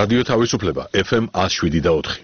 რადიო თავისუფლება FM 107.4.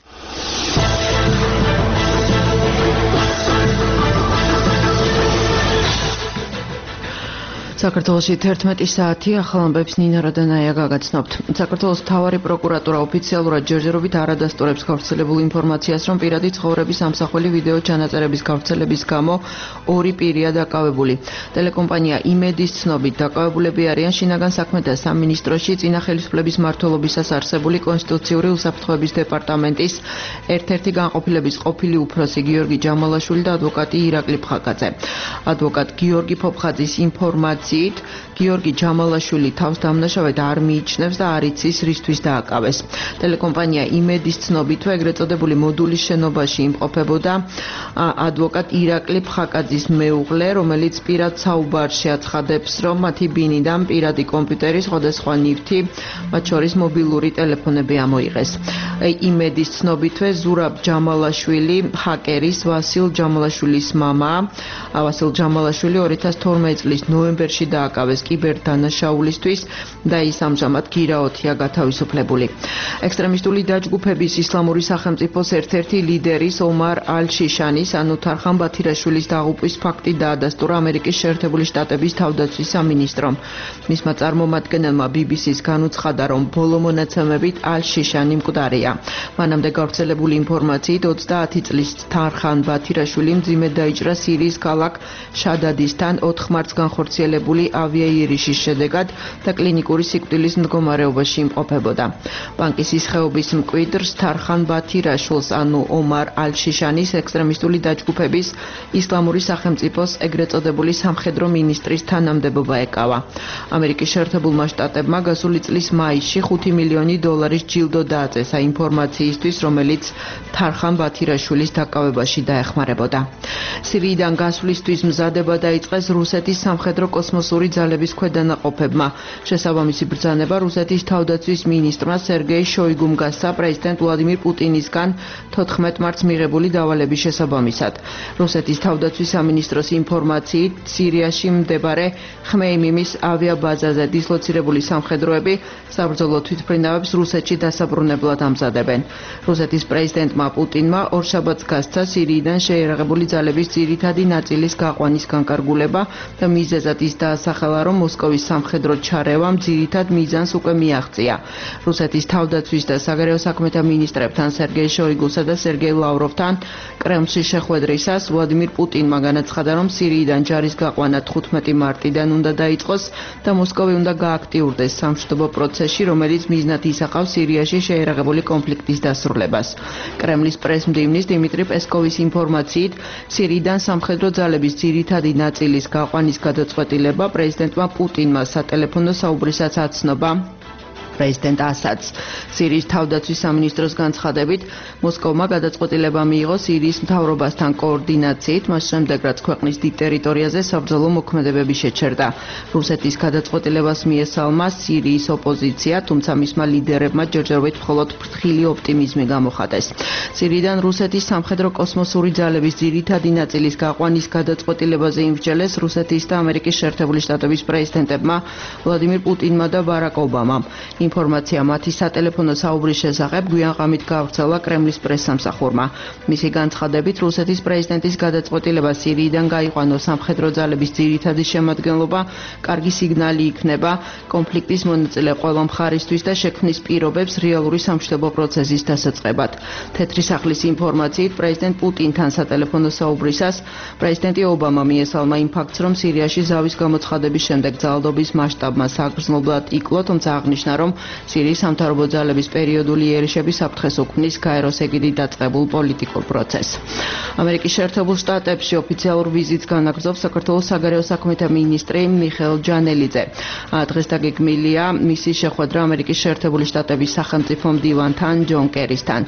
საქართველოში 11 საათი ახალ ამბებს ნინა როდანაია გაგაცნობთ. საქართველოს მთავარი პროკურატურა ოფიციალურად ჯერჯერობით არ ადასტურებს გავრცელებულ ინფორმაციას, რომ პირადი ცხოვრების ამსახველი ვიდეო ჩანაწერების გავრცელების გამო ორი პირია დაკავებული. ტელეკომპანია იმედის ცნობით დაკავებულები არიან შინაგან საქმეთა სამინისტროში წინა ხელისუფლების მმართველობისას არსებული კონსტიტუციური უსაფრთხოების დეპარტამენტის ერთ-ერთი განყოფილების ყოფილი უფროსი გიორგი ჯამალაშვილი და ადვოკატი ირაკლი ფხაკაძე. ადვოკატ გიორგი ფოფხაძის ინფორმაციით გიორგი ჯამალაშვილი თავს დამნაშავედ არ მიიჩნევს და არ იცის რისთვის დააკავეს. ტელეკომპანია იმედის ცნობით ეგრეთ წოდებული მოდულის შენობაში იმყოფებოდა ადვოკატ ირაკლი ფხაკაძის მეუღლე, რომელიც პირად საუბარში აცხადებს, რომ მათი ბინიდან პირადი კომპიუტერი, სხვადასხვა ნივთი, მათ შორის მობილური ტელეფონები ამოიღეს. იმედის ცნობითვე ზურაბ ჯამალაშვილი ჰაკერის ვასილ ჯამალაშვილის მამა. ვასილ ჯამალაშვილი 2012 წლის ნოემბერში დააკავეს კიბერდანაშაულისთვის და ის ამჟამად გირაოთია გათავისუფლებული. ექსტრემისტული დაჯგუფების ისლამური სახელმწიფოს ერთ-ერთი ლიდერის ომარ ალ-შიშანის, ანუ თარხან ბათირაშვილის დაღუპვის ფაქტი დაადასტურა ამერიკის შეერთებული შტატების თავდაცვის სამინისტრომ. მისმა წარმომადგენელმა BBC-ს განუცხადა, რომ ბოლო მონაცემებით ალ-შიშანი მკვდარია. მანამდე გავრცელებული ინფორმაციით 30 წლის თარხან ბათირაშვილი მძიმედ დაიჭრა სირიის ქალაქ შადადისთან 4 მარტს განხორციელებული ავიაიერიშის შედეგად და კლინიკური სიკვდილის მდგომარეობაში იმყოფებოდა. ბანკის ხეობის მკვიდრს თარხან ბათირაშვილს, ანუ ომარ ალ-შიშანის ექსტრემისტული დაჯგუფების ისლამური სახელმწიფოს ეგრეთ წოდებული სამხედრო მინისტრის თანამდებობა ეკავა. ამერიკის შეერთებულმა შტატებმა გასული წლის მაისში $5 მილიონი ჯილდო დააწესა ინფორმაციისთვის, რომელიც თარხან ბათირაშვილის დაკავებაში დაეხმარებოდა. სირიიდან გასვლისთვის მზადება დაიწყეს რუსეთის სამხედრო კოსმოსური ძალების ქვედანაყოფებმა. შესაბამისი ბრძანება რუსეთის თავდაცვის მინისტრმა სერგეი შოიგუმ გასცა პრეზიდენტ ვლადიმირ პუტინისგან 14 მარტს მიღებული დავალების შესაბამისად. რუსეთის თავდაცვის სამინისტროს ინფორმაციით, სირიაში მდებარე ხმეიმიმის ავიაბაზაზე დისლოცირებული სამხედროები საბრძოლო თვითმფრინავებს რუსეთში დასაბრუნებლად ამზადებენ. რუსეთის პრეზიდენტმა პუტინმა ორშაბათს გასცა სირიიდან შეიარაღებული ძალების ძირითადი ნაწილის გაყვანის განკარგულება და მიზეზად ის დაასახელა, რომ მოსკოვის სამხედრო ჩარევამ ძირითად მიზანს უკვე მიაღწია. რუსეთის თავდაცვის და საგარეო საქმეთა მინისტრებთან სერგეი შოიგუსა და სერგეი ლავროვთან კრემლში შეხვედრისას ვლადიმირ პუტინმა განაცხადა, რომ სირიიდან ჯარის გაყვანა 15 მარტიდან უნდა დაიწყოს და მოსკოვი უნდა გააქტიურდეს სამშვიდობო პროცესში, რომელიც მიზნად ისახავს სირიაში შეიარაღებული კონფლიქტის დასრულებას. კრემლის პრესმდივნის დიმიტრი პესკოვის ინფორმაციით, სირიიდან სამხედრო ძალების ძირითადი ნაწილის გაყვანის გადაწყვეტილება პრეზიდენტმა პუტინმა სატელეფონო საუბრისას აცნობა პრეზიდენტ ასადს. სირიის თავდაცვის სამინისტროს განცხადებით, მოსკოვმა გადაწყვეტილება მიიღო სირიის მთავრობასთან კოორდინაციით, მას შემდეგ რაც ქვეყნის დიდ ტერიტორიაზე საბრძოლო მოქმედებები შეჩერდა. რუსეთის გადაწყვეტილებას მიესალმა სირიის ოპოზიცია, თუმცა მისმა ლიდერებმა ჯერჯერობით მხოლოდ ფრთხილი ოპტიმიზმი გამოხატეს. სირიიდან რუსეთის სამხედრო კოსმოსური ძალების ძირითადი ნაწილის გაყვანის გადაწყვეტილებაზე იმსჯელეს რუსეთის და ამერიკის შეერთებული შტატების პრეზიდენტებმა ვლადიმირ პუტინმა და ბარაკ ობამამ. ინფორმაცია მათი სატელეფონო საუბრის შესახებ გვიანღამით გავრცელა კრემლის პრესსამსახურმა. მისი განცხადებით, რუსეთის პრეზიდენტის გადაწყვეტილება სირიიდან გაიყვანოს სამხედრო ძალების ძირითადი შემადგენლობა კარგი სიგნალი იქნება კონფლიქტის მონაწილე ყველა მხარისთვის და შექმნის პირობებს რეალური სამშვიდობო პროცესის დასაწყებად. თეთრი სახლის ინფორმაციით, პრეზიდენტ პუტინთან სატელეფონო საუბრისას პრეზიდენტი ობამა მიესალმა იმ ფაქტს, რომ სირიაში ზავის გამოცხადების შემდეგ ძალადობის მასშტაბმა საგრძნობლად იკლო, თუმცა აღნიშნა, რომ სირიის სამთავრობო ძალების პერიოდული იერიშები საფრთხეს უქმნის გაეროს ეგიდით დაწყებულ პოლიტიკურ პროცესს. ამერიკის შეერთებულ შტატებში ოფიციალურ ვიზიტს განაგრძობს საქართველოს საგარეო საქმეთა მინისტრი მიხეილ ჯანელიძე. დღეს დაგეგმილია მისი შეხვედრა ამერიკის შეერთებული შტატების სახელმწიფო მდივანთან ჯონ კერისთან.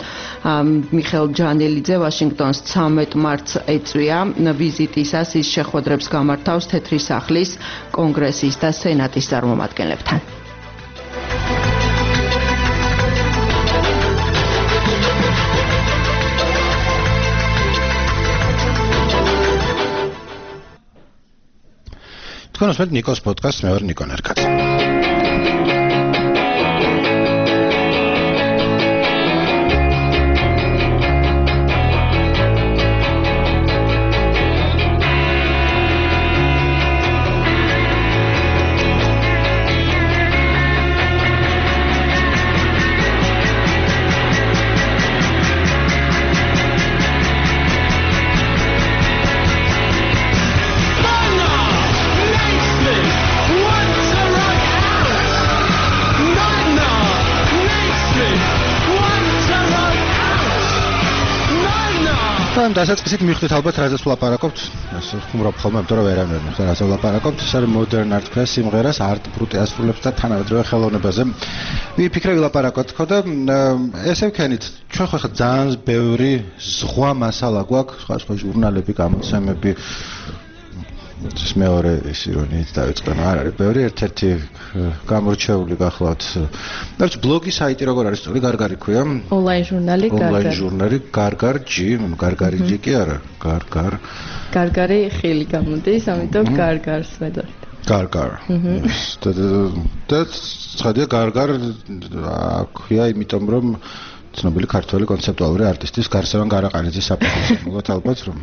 მიხეილ ჯანელიძე ვაშინგტონს 13 მარტს ეწვია. ვიზიტისას ის შეხვედრებს გამართავს თეთრი სახლის, კონგრესის და სენატის წარმომადგენლებთან. თქვენ უსმენთ ნიკოს პოდკასტს, მე ვარ ნიკო ნერკაცი. დასაწყისით მივხვდით ალბათ რაზეც ვლაპარაკობთ. ხუმრობ ხოლმე, იმიტომ რომ ვერავინ ვერ მოხდა რაზე ვლაპარაკობთ. ეს არის modern art ქვია სიმღერას art brut ასრულებს და თანამედროვე ხელოვნებაზე. ვიფიქრე ვილაპარაკოთ ხო და ესე ვქენით. ჩვენ ხო ხა ძალიან ბევრი ზღვა მასალა გვაქვს, სხვა ჟურნალები, გამოცემები. ეს მეორე ის ირონიით დავიწყე, არ არის ბევრი ერთ-ერთი გამორჩეული გახლავთ. რაც ბლოგი საიტი როგორ არის, სწორი გარგარი ქვია. Online ჟურნალი გარგარი. Online ჟურნალი გარგარჯი, გარგარიჯი კი არა, გარგარ. გარგარი ხილი გამოდის, ამიტომ გარგარს ვედარით. გარგარ. და ცხადია გარგარ ქვია, იმიტომ რომ ცნობილი ქართველი კონცეპტუალური არტისტის გარსევან გარაყანიძის საფუძველზე მოგოთ ალბათ რომ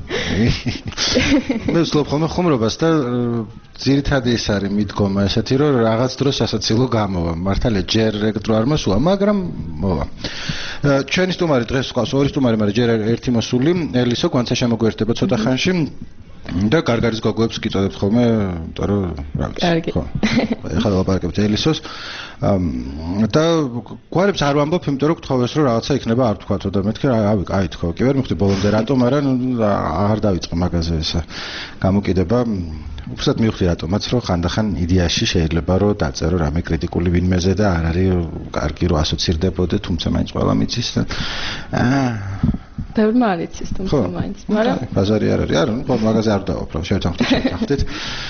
მე ვცდილობ ხოლმე ხუმრობას და ძირითადი ეს არის მიდგომა ესეთი რომ რაღაც დროს ასაცილო გამოვა მართალია ჯერ რეგდრო არ მოსულა მაგრამ მოვა ჩვენი სტუმარი დღეს ყავს ორი სტუმარი მაგრამ ჯერ ერთი მოსული ელისო გვანცა შემოგვერთება ცოტა ხანში და გარგარის გოგოებს კიწოდებთ ხოლმე იმიტომ რომ რა ვიცი ხო ეხლა ვლაპარაკებთ ელისოს და გვარებს არ ვამბობ იმიტომ რომ გთხოვეს რომ რაღაცა იქნება არ თქვათო და მეთქე აი თქო კი ვერ მიხდი ბოლომდე რატომ არა აღარ დავიწყე მაგაზე ესა გამოკიდება უბრალოდ მივხვდი რატომაც რომ ხანდახან იდეაში შეიძლება რომ დაწერო რამე კრიტიკული ვინმეზე და არ არის კარგი რომ ასოცირდებოდე თუმცა მაინც ყველა მიცის და ბევრი მარიცის თუმცა მაინც მაგრამ ბაზარი არ არის არა ნუ მაგაზე არ დავაყ რა შევთანხმდით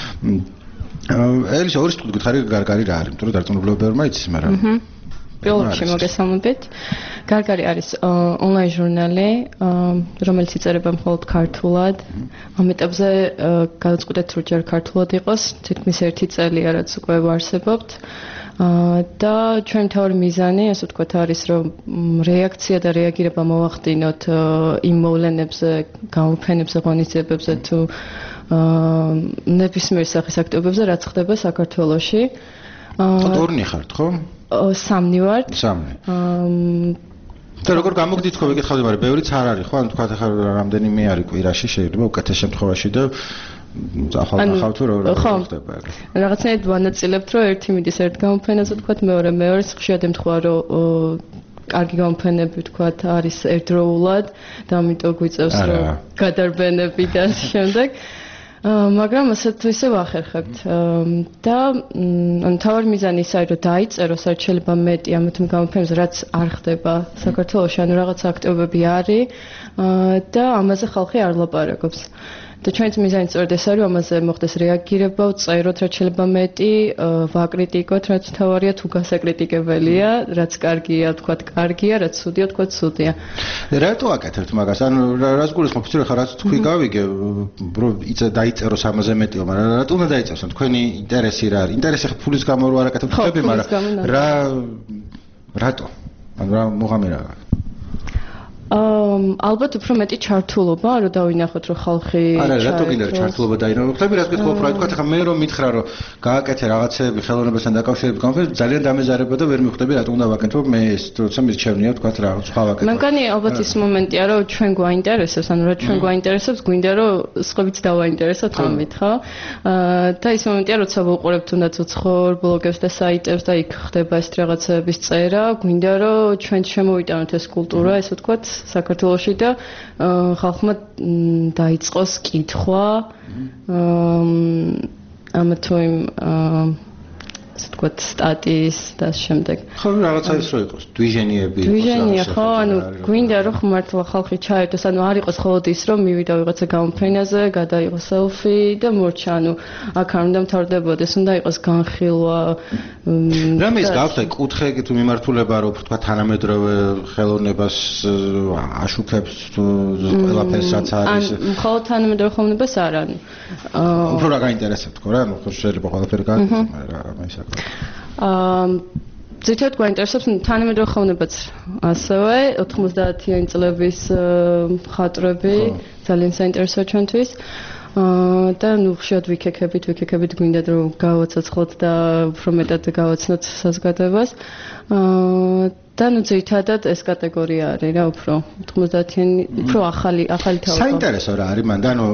ელის ორი სტუდია გითხარი გარგარი რა არის იმიტომ რომ დარწმუნებულება ბევრმა იცის მაგრამ ბიოლოგში მოგესალმებით გარგარი არის ონლაინ ჟურნალი რომელიც იწერება მხოლოდ ქართულად ამ ეტაპზე გადაწყვეტეთ რომ ჯერ ქართულად იყოს თითქმის 1 წელია რაც უკვე ვარსებობთ და ჩვენ თავი მიზანი ასე ვთქვათ არის რომ რეაქცია და რეაგირება მოვახდინოთ იმ მოვლენებზე გამოფენებზე ღონისძიებებზე თუ ნებისმიერ სახის აქტივობებზე რაც ხდება საქართველოში თორნი ხართ ხო? სამნი ვართ. სამნი. და როგორ გამოგდით ხო ვიკითხავდი, მაგრამ ბევრიც არ არის ხო? ანუ თქვა ახლა რამდენიმე არის კვირაში შეიძლება უკეთეს შემთხვევაში და ახალ თუ როგორ ხდება ეგ. რაღაცნაირად ვანაწილებთ რომ ერთი მიდის ერთ გამოფენაზე თქვა მეორე ხშირად ემთხვევა რომ კარგი გამოფენები თქვა არის ერთდროულად და ამიტომ გვიწევს რომ გადარბენები და ამ შემდეგ მაგრამ ასეთ ისე ვახერხებთ და თავარი მიზანი ის არის რომ დაიწერო საერთოდ შეიძლება მეტი ამათ გამოფენებზე რაც არ ხდება საქართველოში ანუ რაღაც აქტივობები არის და ამაზე ხალხი არ ლაპარაკობს და ჩვენც მიზანი სწორედ ეს არის ამაზე მოხდეს რეაგირება წეროთ რაც შეიძლება მეტი ვაკრიტიკოთ რაც თავარია თუ გასაკრიტიკებელია რაც კარგია თქვა კარგია რაც ცუდია თქვა ცუდია რატო აკეთებთ მაგას ანუ რას გულისხმობთ რომ ხა რაც თქვი გავიგე რომ დაიწეროს ამაზე მეტიო მაგრამ რატო უნდა დაიწეროს თქვენი ინტერესი რა არის ინტერესი ხა ფულის გამო რო არ აკეთებთ ხები მაგრამ რატო ანუ რა მოღამე რა ალბათ უფრო მეტი ჩართულობა რომ დავინახოთ რომ ხალხი არა რატო გინდა ჩართულობა დაინახოთ ხები რაც გითხო უფრო თქვა ხა მე რომ მითხრა რომ გააკეთე რაღაცეები ხელოვნებასთან დაკავშირებით კონკრეტულად ძალიან დამეზარება და ვერ მიხვდები რატომ უნდა ვაკეთო მე ეს როცა მირჩევნია თქვა რაღაც სხვა ვაკეთო მე მგონი ალბათ ის მომენტია რომ ჩვენ გვაინტერესებს ანუ რა ჩვენ გვაინტერესებს გვინდა რომ სხვებიც დავაინტერესოთ ამით ხო და ის მომენტია როცა ვუყურებთ თუნდაც უცხოურ ბლოგებს და საიტებს და იქ ხდება ეს რაღაცების წერა გვინდა რომ ჩვენ შემოვიტანოთ ეს კულტურა ესე ვთქვათ საქართველოში და ხალხმა დაიწყოს კითხვა ამ თუ იმ ასე ვთქვათ სტატიის და შემდეგ. ხო რაღაცა ის რო იყოს დვიჟენიები დვიჟენია ხო ანუ გვინდა რომ მართლა ხალხი ჩაერთოს ანუ არ იყოს მხოლოდ ის რომ მივიდა ვიღაცა გამოფენაზე გადაიღო სელფი და მორჩა ანუ აქ არ უნდა მთავრდებოდეს უნდა იყოს განხილვა რამე ის გაქვთ აი კუთხე თუ მიმართულება რომ თქვა თანამედროვე ხელოვნებას აშუქებს თუ ყველაფერს რაც არის მხოლოდ თანამედროვე ხელოვნებას არ ანუ უფრო რა გაინტერესებთ ხო რა ანუ შეიძლება ყველაფერი გააკეთოს მაგრამ რა ისე ზოგადად გვაინტერესებს თანამედროვე ხელოვნებაც ასევე 90-იანი წლების მხატვრები ძალიან საინტერესოა ჩვენთვის და ნუ ხშირად ვიქეკებით გვინდათ რომ გავაცოცხლოთ და უფრო მეტად გავაცნოთ საზოგადოებას და ნუ ძირითადად ეს კატეგორია არის რა უფრო 90-იანი უფრო ახალი თავი საინტერესო რა არის მან და ანუ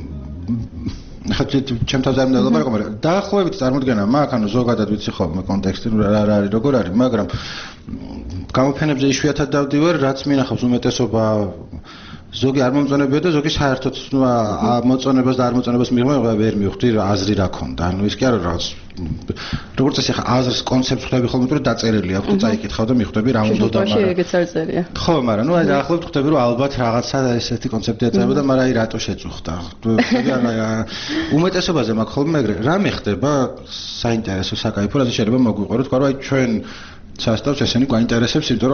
ჩემთან არ მიდალაპარაკო, მაგრამ დაახლოებით წარმოდგენა მაქვს, ანუ ზოგადად ვიცი ხოლმე კონტექსტი რა არის, როგორ არის, მაგრამ გამოფენებზე იშვიათად დავდივარ, რაც მინახავს უმეტესობა ზოგი არ მომწონებია და ზოგი საერთოდ მოწონებას და არ მოწონებას მიღმა ვერ მივხვდი აზრი რა ქონდა. ანუ ის კი არა რაღაც როგორც ეს ახლა აზრს კონცეფტს ხვდები ხოლმე თუ დაწერილი აქვს და წაიკითხავ და მიხვდები რა უნდა და მაგრამ ეგეც არ წერია. ხო, მაგრამ ნუ აი დაახლოებით ხვდები რომ ალბათ რაღაცა ესეთი კონცეფტი ეწევოდა, მაგრამ აი რატო შეწუხდა. უმეტესობაზე მაქვს ხოლმე ეგრე. რა მეხდება საინტერესო საკაიფო, რაც შეიძლება მოგვიყო, რომ თქვა რომ აი ჩვენ სასტავს ესენი გვაინტერესებს, იმიტომ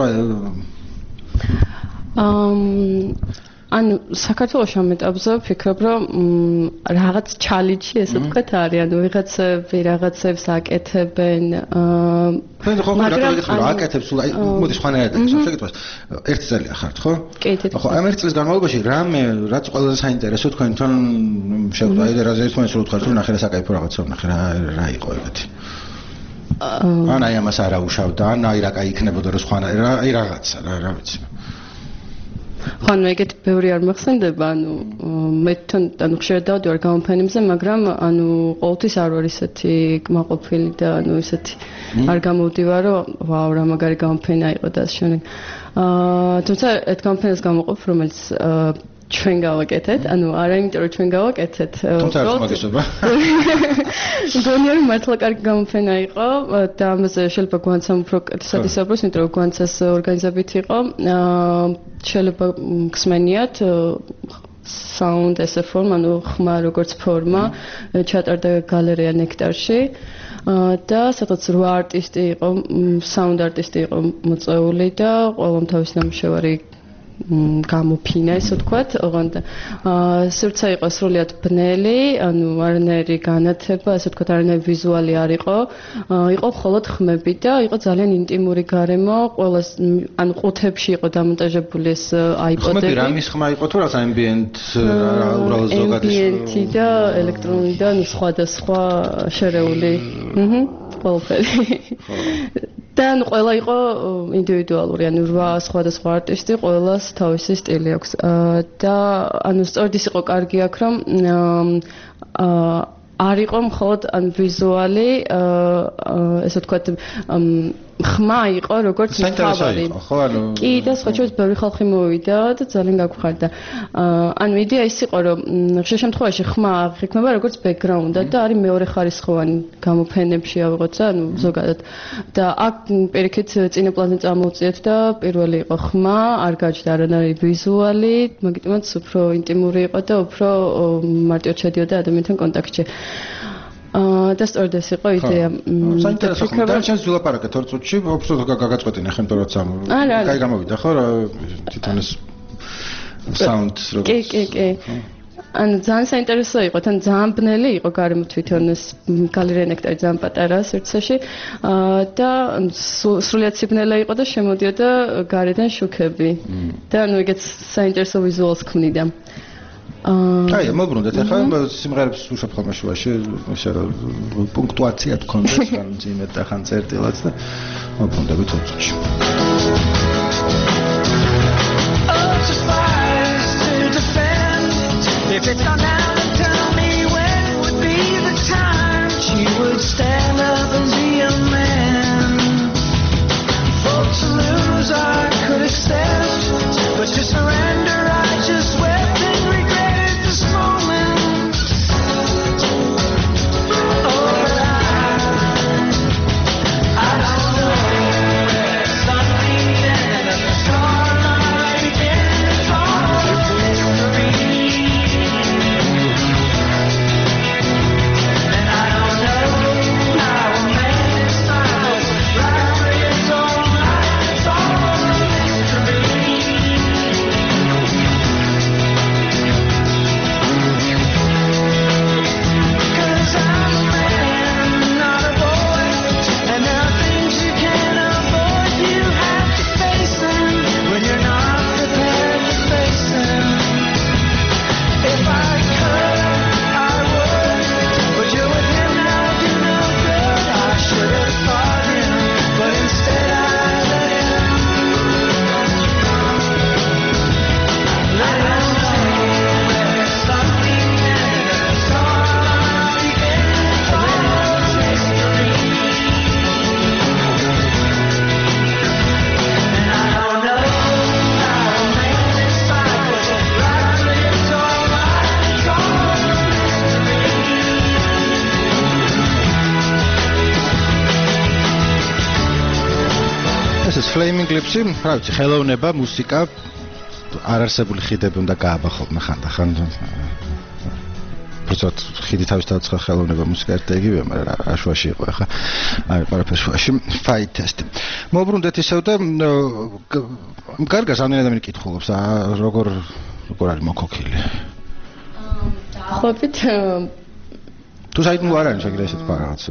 რომ ანუ საქართველოს ამ ეტაპზე ვფიქრობ, რომ რაღაც ჩალენჯი ესე ვთქვათ არის, ანუ ვიღაცები რაღაცებს აკეთებენ. მაგრამ აკეთებს, აი მოდი სხვანაირად შეგეთქვას. ერთი წელია ხართ, ხო? ხო, ამ ერთი წლის განმავლობაში რაც ყველაზე საინტერესო თქვენთან შევხვდა, აი რა ერთმანეთს რო ვთქვათ, რომ ნახე რა საკაიფო რაღაცა, ნახე რა იყო ეგეთი. ან აი ამას არ აუშავდა, ან აი რა კაი იქნებოდა რომ სხვანაირად, აი რაღაცა, რა ვიცი. ხან ეგეთი ბევრი არ მახსენდება, ანუ მე თან ანუ ხშირად დავდი ვარ გამოფენებზე, მაგრამ ანუ ყოველთვის არ ვარ ისეთი კმაყოფილი და ანუ ისეთი არ გამოვდივარ, რომ ვაუ რა მაგარი გამოფენა იყო და ასე შემდეგ. თუმცა ერთ გამოფენას გამოვყოფ, რომელიც ჩვენ გავაკეთეთ, ანუ არა იმიტომ რომ ჩვენ გავაკეთეთ, თუმცა არ მაგისობა. გონია რომ მართლა კარგი გამოფენა იყო და ამაზე შეიძლება გვანცამ უფრო სათისაბროს, იმიტომ რომ გვანცას ორგანიზებით იყო. შეიძლება გსმენიათ sound as a form, ანუ ხმა როგორც ფორმა, ჩატარდა გალერეა ნექტარში. და სადაც 8 არტისტი იყო, sound არტისტი იყო მოწვეული და ყველამ თავის ნამუშევარი გამოფინა, ესე ვთქვათ, ოღონდ სივრცე იყო სრულიად ბნელი, ანუ არანაირი განათება, ესე ვთქვათ, არანაირი ვიზუალი არ იყო. იყო მხოლოდ ხმები და იყო ძალიან ინტიმური გარემო, ყოველას ანუ ყუთებში იყო დამონტაჟებული ეს აიპოდები. ხმები რამის ხმა იყო თუ რაღაც ambient უბრალოდ ზოგადი ambient და ელექტრონული და სხვადასხვა შერეული. ყველაფერი. და ანუ ყველა იყო ინდივიდუალური, ანუ 8 სხვადასხვა არტისტი, ყველას თავისი სტილი აქვს. და ანუ სწორედ ის იყო კარგი აქ, რომ არ იყო მხოლოდ ან ვიზუალი, ესე ვთქვათ, ხმა იყო როგორც თავარი. ხო, ანუ კი და სხვა შორის ბევრი ხალხი მოვიდა და ძალიან გაგვხარდა. ანუ იდეა ის იყო, რომ ხშირ შემთხვევაში ხმა აღიქმება როგორც ბექგრაუნდად და არის მეორე ხარისხოვანი გამოფენებში ავიღოთ, ანუ ზოგადად. და აქ პირიქით წინაპლანზე წამოვწიეთ და პირველი იყო ხმა, არ გაჩნდა არანაირი ვიზუალი, მაგიტომაც უფრო ინტიმური იყო და უფრო მარტივად შედიოდა ადამიანთან კონტაქტში. და სწორედ ეს იყო იდეა. საინტერესო ხომ და ჩანს ვილაპარაკეთ 2 წუთში, უბრალოდ გაგაწყვეტინე ხომ თორემ კაი გამოვიდა ხო თვითონ ეს sound როგორც კი. ანუ ძალიან საინტერესო იყო, თან ძალიან ბნელი იყო გარემო თვითონ ეს გალერეა ნექტარი ძალიან პატარა სივრცეში და სრულიად სიბნელე იყო და შემოდიოდა გარედან შუქები. და ანუ ეგეც საინტერესო ვიზუალს ქმნიდა. აი, მოგბრუნდეთ ახლა სიმღერებს უშავ ხოლმე შუაში, ესე რომ პუნქტუაცია თქონდეს, ან ძიმეთ და ხან წერტილად და მოგბრუნდებით 2 წუთში. If it's not now, then tell me when would be the time she would stand up and be a man. Folks to lose I could accept, but to surrender I just wept and regretted this moment. Oh, but I don't know where something and the starlight began to fall. Flaming Lips-ი, რა ვიცი, ხელოვნება, მუსიკა, არარსებული ხიდები უნდა გააბახოთ ხან. Просто ხიდი თავისთავად ხელოვნება მუსიკა ერთ იგივეა, მაგრამ რა შუაში იყო ახლა. აი, ყველაფერი შუაში. Fight test. მოbrundet ისევ და კარგას ამ ადამიანი კითხულობს, როგორ არის მოქოქილი. დაახლოებით თუ საერთოდ არ არის შეგიძლია ესეთ რაღაც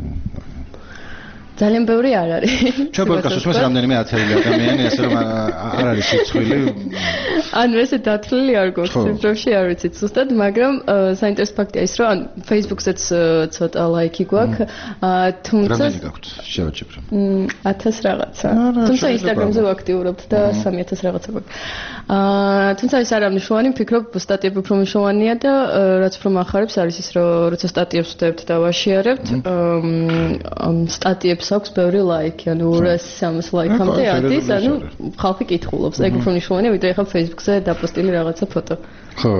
ძალიან ბევრი არ არის. ჩვენ პოდკასტს უსმენს რამდენიმე 10,000 ადამიანი, ასე რომ არ არის სიცხვილი. ანუ ესე დათვლილი არ გვაქვს ციფრებში, არ ვიცით ზუსტად, მაგრამ საინტერესო ფაქტია ის, რომ ან Facebook-ზეც ცოტა ლაიქი გვაქვს, თუმცა რამდენი გაქვთ შევაჭებრო? 1000 რაღაცა. თუმცა Instagram-ზე ვაქტიურობთ და 3000 რაღაცა გვაქვს. თუმცა ის არ ამნიშნავი, ვფიქრობ, სტატიები უფრო მნიშვნელოვანია და რაც უფრო מחარებს არის ის, რომ როცა სტატიებს ვდებთ და ვაშიარებთ, სტატიებს აქვს ბევრი ლაიქი, ანუ 200-300 ლაიქამდე არის, ანუ ხალხი კითხულობს. ეგ უფრო მნიშვნელოვანია, ვიდრე ახლა Facebook-ზე დაპოსტილი რაღაცა ფოტო. ხო.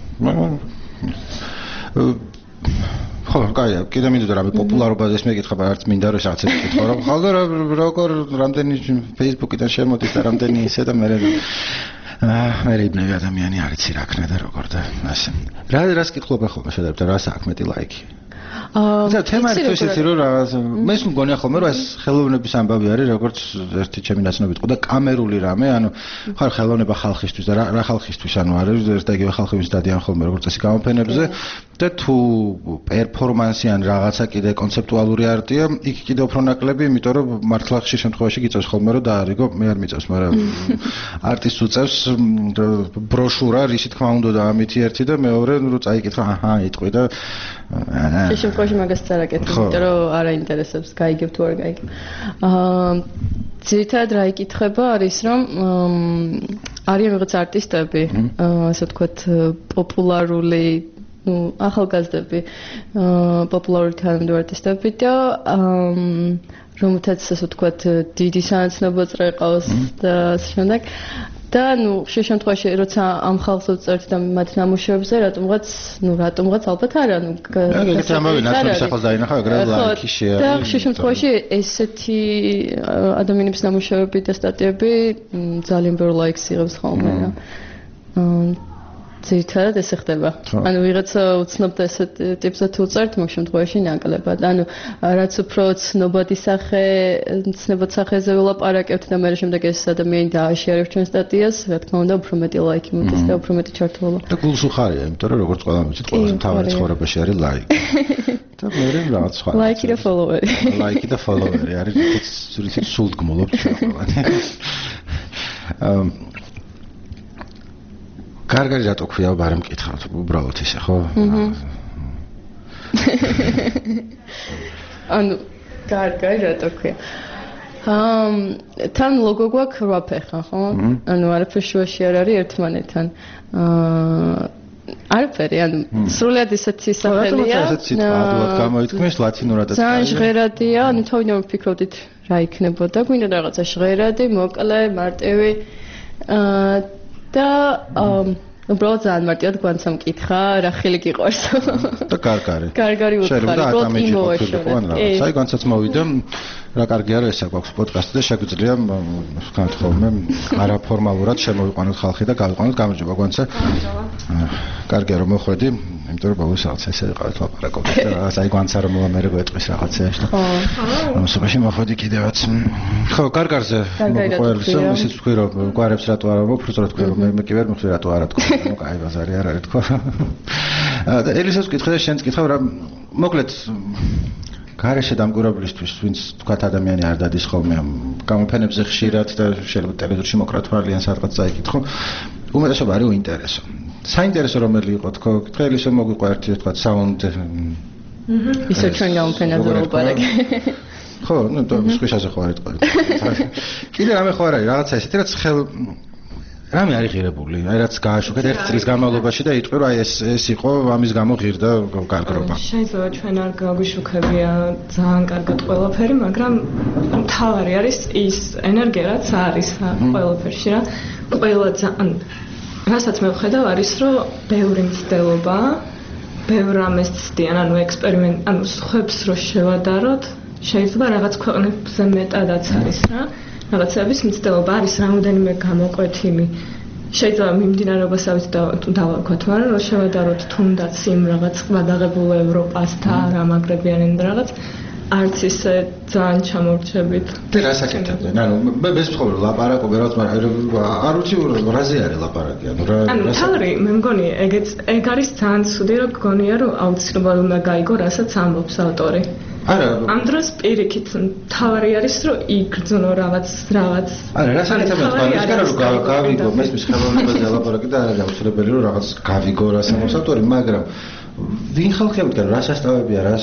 ხო, კაია, კიდე მინდოდა რამე პოპულარობაზე ეს მეკითხა, არც მინდა რომ რაღაცა მეკითხა, რომ ხალხო როგორ რამდენი Facebook-იდან შემოდის და რამდენი ისე და მე მეიბნები ადამიანი არ იცი რა ქნა და როგორ და ასე. რას კითხულობ ხოლმე შედარებით რა საქმეთი ლაიქი? და თემა ის ისეთი რომ რაღაც მე მგონია ხოლმე რომ ეს ხელოვნების ამბავი არის როგორც ერთი ჩემი ნაცნობი იყო და კამერული რამე ანუ ხარ ხელოვნება ხალხისთვის და რა ხალხისთვის ანუ არის ერთ და იგივე ხალხების დადიან ხოლმე როგორც წესი გამოფენებზე და თუ პერფორმანსი ან რაღაცა კიდე კონცეპტუალური არტია იქ კიდე უფრო ნაკლები იმიტომ რომ მართლა ხშირ შემთხვევაში გიწევს ხოლმე რომ დაარიგო მე არ მიწევს მაგრამ არტისტს უწევს ბროშურა რის თქმა უნდა და ამითი ერთი და მეორე რომ წაიკითხა აჰა იტყვი და შემთხვევაში მაგას წარაკეთებ, იმიტომ რომ არ აინტერესებს, გაიგებ თუ არ გაიგებ. ძირითადად რა იკითხება არის, რომ არიან რაღაც არტისტები, ასე ვთქვათ, პოპულარული, ახალგაზრდები, პოპულარული თანამედროვე არტისტები და რომელთაც ასე ვთქვათ, დიდი სანაცნობო წრე ყავს და ასე შემდეგ. და ნუ ხშირ შემთხვევაში როცა ამ ხალხს ვწერთ და მათ ნამუშევრებზე რატომღაც ალბათ არა ნუ ეგეთი ამბავი ნაცნობის ახალს დაინახა ეგრე ლაიქი შეარი და ხშირ შემთხვევაში ესეთი ადამიანების ნამუშევრები და სტატიები ძალიან ბევრ ლაიქს იღებს ხოლმე რა ძირითადად ესე ხდება. ანუ ვიღაცა უცნობ და ესეთ ტიპზე თუ წერთ, მაგ შემთხვევაში ნაკლებად. ანუ რაც უფრო ცნობადი ცნობად სახეზე ვილაპარაკებთ და მე შემდეგ ეს ადამიანი დააშიარებს ჩვენ სტატიას, რა თქმა უნდა, უფრო მეტი ლაიქი მოდის და უფრო მეტი ჩართულობა. და გულს უხარია, იმიტომ რომ როგორც ყველა ვიცით, ყველაზე მთავარი ცხოვრებაში არის ლაიქი. და მე რაღაც სხვა. ლაიქი და ფოლოვერი. ლაიქი და ფოლოვერი არის რითიც სულდგმულობთ ჩვენ ყველა. კარგარი რატო ქვია ბარ მკითხავთ უბრალოდ ისე ხო? ანუ კარგარი რატო ქვია? თან ლოგო გვაქვს 8 ფეხა ხო? ანუ არაფერი შუაში არ არის ერთმანეთთან. არაფერი, ანუ სრულად ისეთი სახელია. ესეც სიტყვად გამოითქმის ლათინურადაც. ძალიან ჟღერადია, ანუ თავიდან ვფიქრობდით რა იქნებოდა, გვინდა რაღაცა ჟღერადი, მოკლე, მარტივი. და უბრალოდ ძალიან მარტივად გვანცა მკითხა, რა ხილი გიყვარს. და კარგარი. კარგარი უთხარი, უბრალოდ იმოეშორეთ. საი განცაც მოვიდა, რა კარგი არა ესა გვაქვს პოდკასტი და შეგვიძლია ვთქვათ ხოლმე არაფორმალურად შემოვიყვანოთ ხალხი და გავიყვანოთ გამარჯობა გვანცა. კარგია რომ მოხვედი, იმიტომ რომ ბოლოს რაღაც ესე ყავით ლაპარაკობთ და რაღაც აი გვანცა რომ მე გვეტყვის რაღაცეაში და ამასობაში მოხვედი კიდევაც. ხო, კარგარზე მოყვერლსო, ისიც ვთქვი რომ გვარებს რატო არა მოფრუწო თქვი რომ მე კი ვერ მიხდი რატო არა თქვი. ნუ კაი ბაზარი არ არის თქვა. და ელისას ვკითხე და შენც კითხავ რა მოკლედ გარეშე დამკვირვებლისთვის ვინც თქვათ ადამიანი არ დადის ხოლმე ამ გამოფენებზე ხშირად და შეიძლება ტელევიზორში მოკრათვალიან სადღაც წაიკითხო უმეტესობა არის უინტერესო საინტერესო რომელი იყო თქო კითხელისო მოგვიყვა ერთი თქვათ საუნდ ისე ჩვენ გამოფენაზე ვაპარაკე ხო ნუ და სხვისაზე ხო არ იტყვი კიდე რამე ხო არ არის რაღაცა ესეთი რაც ხელ რამე არის ღირებული, აი რაც გააშუქეთ ერთ წლის განმავლობაში და იტყვი რომ აი ეს იყო ამის გამო ღირდა კარგრობა. შეიძლება ჩვენ არ გაგვიშუქებია ძალიან კარგად ყველაფერი, მაგრამ მთავარი არის ის ენერგია რაც არის ყველაფერში რა. ყველა ძალიან რასაც მე ვხედავ არის რომ ბევრი მცდელობა, ბევრ რამეს ცდიან, ანუ ექსპერიმენტ, ანუ სხვებს რო შევადაროთ, შეიძლება რაღაც ქვეყნებზე მეტადაც არის რა. რაღაცების მცდელობა არის რამოდენიმე გამოკვეთილი. შეიძლება მიმდინარეობასაც დავაკვეთ, მაგრამ რომ შევადაროთ თუნდაც იმ რაღაც ყბადაღებულ ევროპასთან რამაგრებიანენ რაღაც არც ისე ძალიან ჩამორჩებით. და რას აკეთებდნენ? ანუ მე ვცხოვრობ ლაპარაკობ რაღაც, მაგრამ არ ვიცი რაზე არის ლაპარაკი, ანუ რა. ანუ თავი მე მგონი ეგ არის ძალიან ცუდი, რომ გონია რომ აუცილებლად უნდა გაიგო, რასაც ამბობს ავტორი. არა, ამ დროს პირიქით თავი არის რომ იგრძნო რაღაც. არა, რას აკეთებდნენ? მაგრამ რომ გავიგო, მესმის ხელოვნებაზე ლაპარაკი და არა აუცილებელი რომ რაღაც გავიგო, რას ამბობს ავტორი, მაგრამ ვინ ხალხებიდან რა სასწავლებია, რას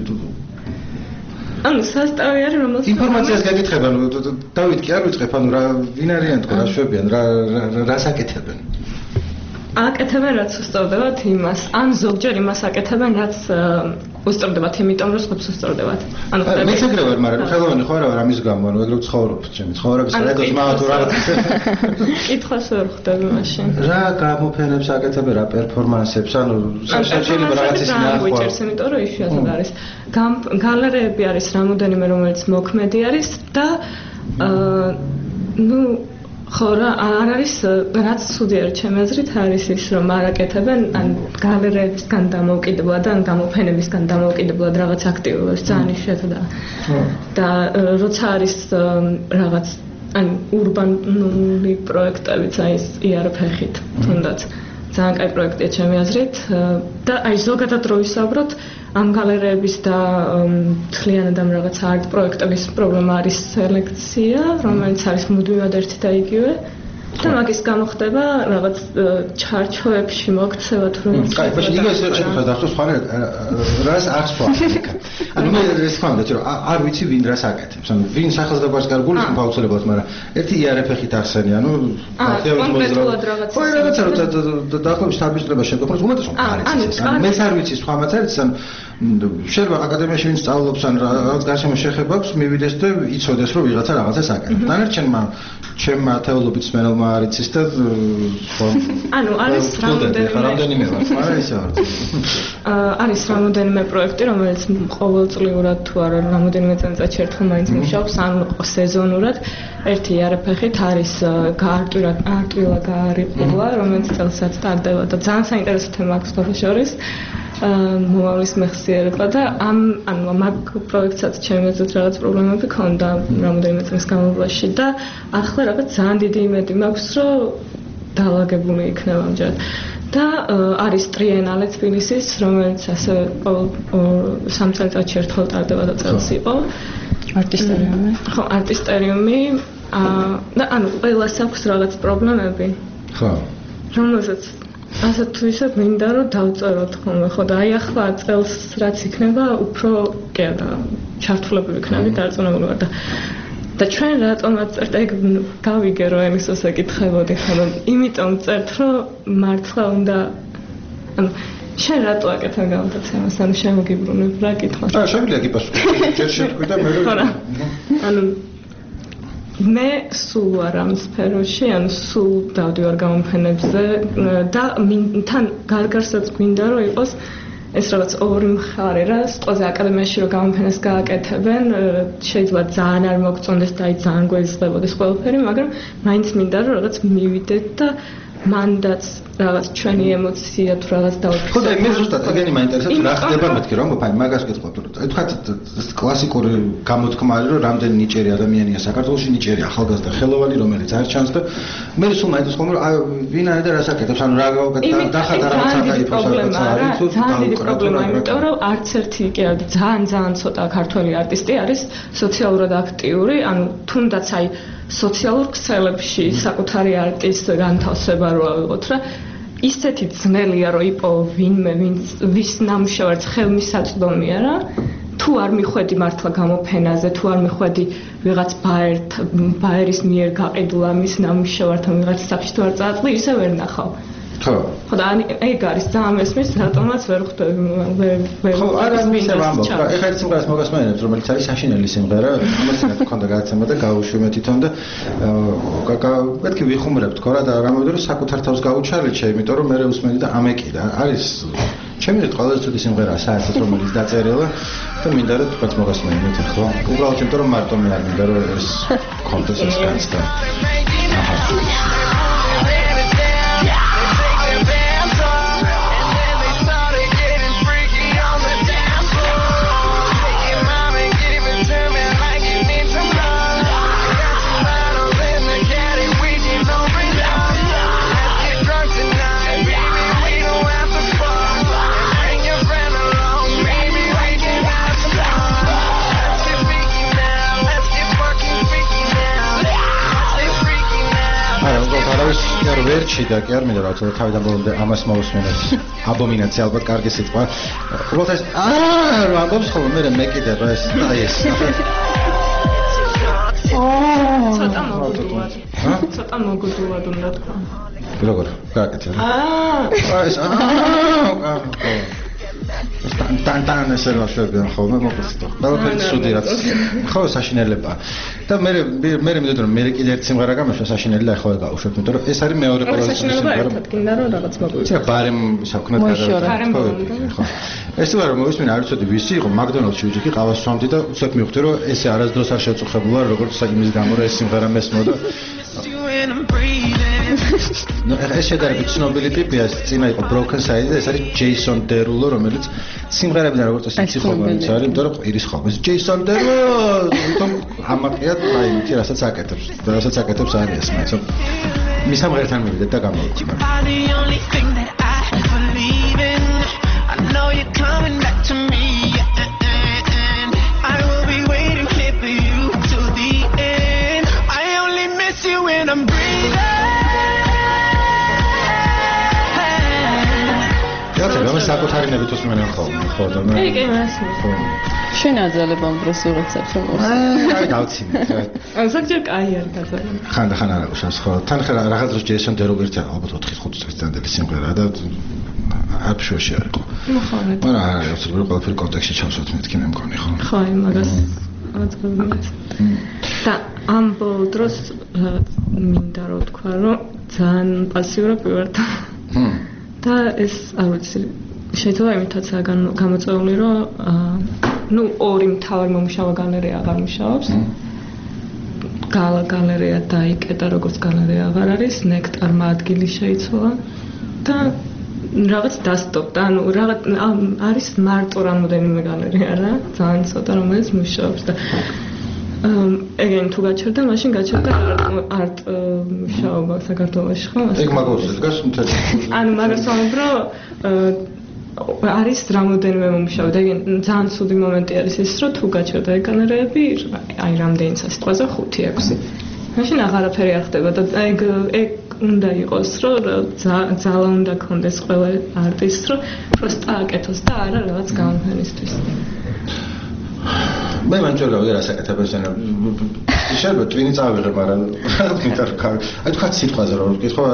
ანუ სასწავლი არის რომელსაც ინფორმაციას გაკითხება, ანუ დავით კი არ ვიწყებ, ანუ რა ვინ არიან თქო, რა შვებიან, რას აკეთებენ? აკეთებენ რაც უსწორდებათ იმას, ან ზოგჯერ იმას აკეთებენ რაც უსწორდებათ, იმიტომ რომ სხვებს უსწორდებათ. ანუ მეც ეგრე ვარ, მაგრამ ხელოვანი ხო არა ვარ ამის გამო, ანუ ეგრე ვცხოვრობ, ჩემი ცხოვრების რედოს მაგათო რაღაც. კითხვას ვერ ხვდები მაშინ. რა გამოფენებს აკეთებენ, რა პერფორმანსებს, ანუ შეიძლება რაღაც ისინი ახლა. ვიჭერს, იმიტომ რომ იშვიათად არის. გალერეები არის რამოდენიმე, რომელიც მოქმედი არის და ნუ ხო რა არ არის რაც ცუდი არის ჩემი აზრით არის ის რომ არ აკეთებენ ან გალერეებისგან დამოუკიდებლად ან გამოფენებისგან დამოუკიდებლად რაღაც აქტივობებს ძალიან იშვიათადაა და როცა არის რაღაც ან урბანული პროექტებიც აი ეს იარფეხით თუნდაც ძალიან კაი პროექტია ჩემი აზრით და აი ზოგადად რო ვისაუბროთ ამ გალერეების და თლიანად ამ რაღაც არტ პროექტების პრობლემა არის სელექცია, რომელიც არის მუდმივად ერთი და იგივე. და მაგის გამო ხდება რაღაც ჩარჩოებში მოქცევა თუ რომ კაი, ბაშ იგივე შეხედა ახლა სხვა რას არ სხვა. ანუ მე ეს ხანდა რომ არ ვიცი ვინ რას აკეთებს. ანუ ვინ სახელს დაგვარს გარგულის აუცილებლად, მაგრამ ერთი იარფეხით ახსენი, ანუ ხალხების მოძრაობა. ხო, რაღაცა რომ დაახლოებით სტაბილიზება შეგვექნოს, უმეტესობა არის ეს. ანუ მე არ ვიცი სხვა მატერიალს, ან შეიძლება აკადემიაში ვინ სწავლობს ან რაღაც გარშემო შეხება აქვს, მივიდეს და იცოდეს რომ ვიღაცა რაღაცას აკეთებს. დანარჩენმა ჩემმა თეოლოგიის მენელმა არ იცის და ანუ არის რამდენიმე ვარ, მაგრამ ისე ვარ. არის რამოდენიმე პროექტი, რომელიც ყოველწლიურად თუ არა რამოდენიმე წელიწადში ერთხელ მაინც მუშაობს, ან სეზონურად. ერთი იარფეხით არის არტვილა გაარიყულა, რომელიც წელსაც ტარდება და ძალიან საინტერესო თემა აქვს ხოშორის. მომავლის მეხსიერება და ანუ მაგ პროექტსაც ჩემი აზრით რაღაც პრობლემები ქონდა რამოდენიმე წლის განმავლობაში და ახლა რაღაც ძალიან დიდი იმედი მაქვს რომ დაალაგებული იქნება ამჯერად და არის ტრიენალე თბილისის რომელიც ასე ყოველ 3 წელიწადში ერთხელ ტარდება და წელს იყო არტისტერიუმი ხო არტისტერიუმი და ანუ ყველას აქვს რაღაც პრობლემები ხო რომელსაც ასე თუ ისე მინდა რომ დავწეროთ ხოლმე ხო და აი ახლა წელს რაც იქნება უფრო კი არა ჩართულებული იქნება დარწმუნებული ვარ და ჩვენ რატომაც წერთ ეგ გავიგე რომ ემისოს ეკითხებოდი ხოლმე იმიტომ წერთ რომ მართლა უნდა ანუ შენ რატო აკეთებ გამოცემას ანუ შემოგიბრუნებ რა კითხვა აა შემიძლია გიპასუხო ჯერ შევხვი და მე ანუ მე სულ ვარ ამ სფეროში, ანუ სულ დავდივარ გამოფენებზე და თან გარგარსაც გვინდა რომ იყოს ეს რაღაც ორი მხარე რა, სწორედ აკადემიაში რომ გამოფენას გააკეთებენ, შეიძლება ძალიან არ მოგწონდეს და აი ძალიან გვეძლებოდეს ყველაფერი, მაგრამ მაინც მინდა რომ რაღაც მივიდეთ და მანდაც რაღაც ჩვენი ემოცია თუ რაღაც დავფიქროთ. ხო და მე ზუსტად ეგენი მაინტერესებს რა ხდება მეთქი რომ მოფაი მაგას გეტყვით რომ თქვათ კლასიკური გამოთქმა არის რომ რამდენი ნიჭიერი ადამიანია საქართველოში ნიჭიერი ახალგაზრდა ხელოვანი რომელიც არ ჩანს და მე სულ მაინტერესებს რომ ვინ არის და რას აკეთებს ანუ რა დახატა რაღაცა გაიფოს არის ძალიან დიდი პრობლემა იმიტომ რომ არც ერთი კი არა ძალიან ცოტა ქართველი არტისტი არის სოციალურად აქტიური ანუ თუნდაც აი სოციალურ ქსელებში საკუთარი არტის განთავსება რო ავიღოთ რა ისეთი ძნელია რომ იპოვო ვინმე ვის ნამუშევარს ხელმისაწვდომია რა თუ არ მიხვედი მართლა გამოფენაზე თუ არ მიხვედი ვიღაც ბაერის მიერ გაყიდულ ამის ნამუშევართან ვიღაც საფში თუ არ წააწყდი ისე ვერ ნახავ ხო და ეგ არის ძალიან მესმის რატომაც ვერ ხვდები ხო არა მისე ვამბობ რა ეხლა ერთ სიმღერას მოგასმენებთ რომელიც არის საშინელი სიმღერა ამასინაც მქონდა გადაცემა და გავუშვიმე თვითონ და მეთქი ვიხუმრებ თქო რა და რამოვიდა რომ საკუთარ თავს გავუჩარლიჩე იმიტომ რომ მე usmeni და ამეკიდა არის ჩემი ყველაზე ცუდი სიმღერაა საერთოდ რომელიც დაწერილა და მინდა რომ თქვაც მოგასმენთ ახლა. უბრალოდ იმიტომ რომ მარტო მე არ მინდა რომ ეს კონტექსტი ეს განცდა. არ ვერჩი და კი არ მინდა რა თქმა უნდა თავიდან ბოლომდე ამას მოვუსმენოს აბომინაცია ალბათ კარგი სიტყვა უბრალოდ ეს რა ამბობს ხოლმე მე მეკიდებ ეს ეს ცოტა მოგუდულად უნდა თქვა როგორ გააკეთე ეს თან ესე რა შეგვიძლია ხოლმე მოხდა ყველაფერი ცუდი რაც ხო საშინელებაა და მე მინდოდა რომ მე კიდე ერთ სიმღერა გამეშვა საშინელი და ახლა გავუშვებ იმიტომ რომ ეს არის მეორე ყველაზე სიმღერა ერთად გინდა რომ რაღაც მოგვიწევს ცა ბარემ საკუთნად გადავიდე ხო ეს თუ არა მოვისმინე არ ვიცოდი ვისი იყო მაკდონალდში ვიჯექი ყავას სვამდი და უცებ მივხვდი რომ ესე არასდროს არ შეწუხებულა როგორც იმის გამო რომ ეს სიმღერა მესმოდა ეს შედარებით ცნობილი ტიპია წინა იყო Broken Side და ეს არის Jason Derulo რომელიც სიმღერებიდან როგორც ისიც ხომალიც არის იმიტომ რომ ყვირის ხომ ეს Jason Derulo თვითონ ამაყია აი თი რასაც აკეთებს არის ეს მაგრამ მის სამღერთან მივიდეთ და გამოვიწყდა საკუთარინებით უსმენენ ხოლმე ხო და მე კი მასმე შენ აძალებამ დროს უღწევს რომ აი დავცინეთ ან ზოგჯერ კაი არ გაძალებ ხან არ აღუშავს ხო თან ხა რაღაც დროს Jason Derulo ერთი ალბათ 4-5 წლის წამდელი სიმღერა და აბშოში არ იყო მაგრამ არა absolუტურად ყველაფერი კონტექსტში ჩავსვათ მეთქი მე მგონი ხო ხო მაგას აძღებინეთ და ამ დროს მინდა რომ თქვა რომ ძალიან პასიურად ვიყავ და ეს არ ვიცი შეიძლება იმითაცაა გამოწვეული რომ ნუ ორი მთავარი მომუშავე გალერეა აღარ მუშაობს გალერეა დაიკეტა როგორც გალერეა აღარ არის ნექტარმა ადგილი შეიცვალა და რაღაც დასტოპდა ანუ რაღაც არის მარტო რამოდენიმე გალერეა რა ძალიან ცოტა რომელიც მუშაობს და ეგენ თუ გაჩერდა მაშინ გაჩერდა არტ მუშაობა საქართველოში ხო ეგ მაგოსაც გას მთელი ანუ მაგას ვამბობ რომ არის რამოდენიმე მომუშავე და ეგენ ძალიან ცუდი მომენტი არის ის რომ თუ გაჩერდა ეგ გალერეები აი რამდენიცა სიტყვაზე 5-6 მაშინ აღარაფერი არ ხდება და ეგ უნდა იყოს რომ ძალა უნდა კონდეს ყველა არტისტს რომ პროსტა აკეთოს და არა რაღაც გამოფენისთვის მე მანჯოლავი რასაკეთებს ენა შეიძლება twin წავიღე მაგრამ აი თქვა სიტყვაზე რომ ვკითხო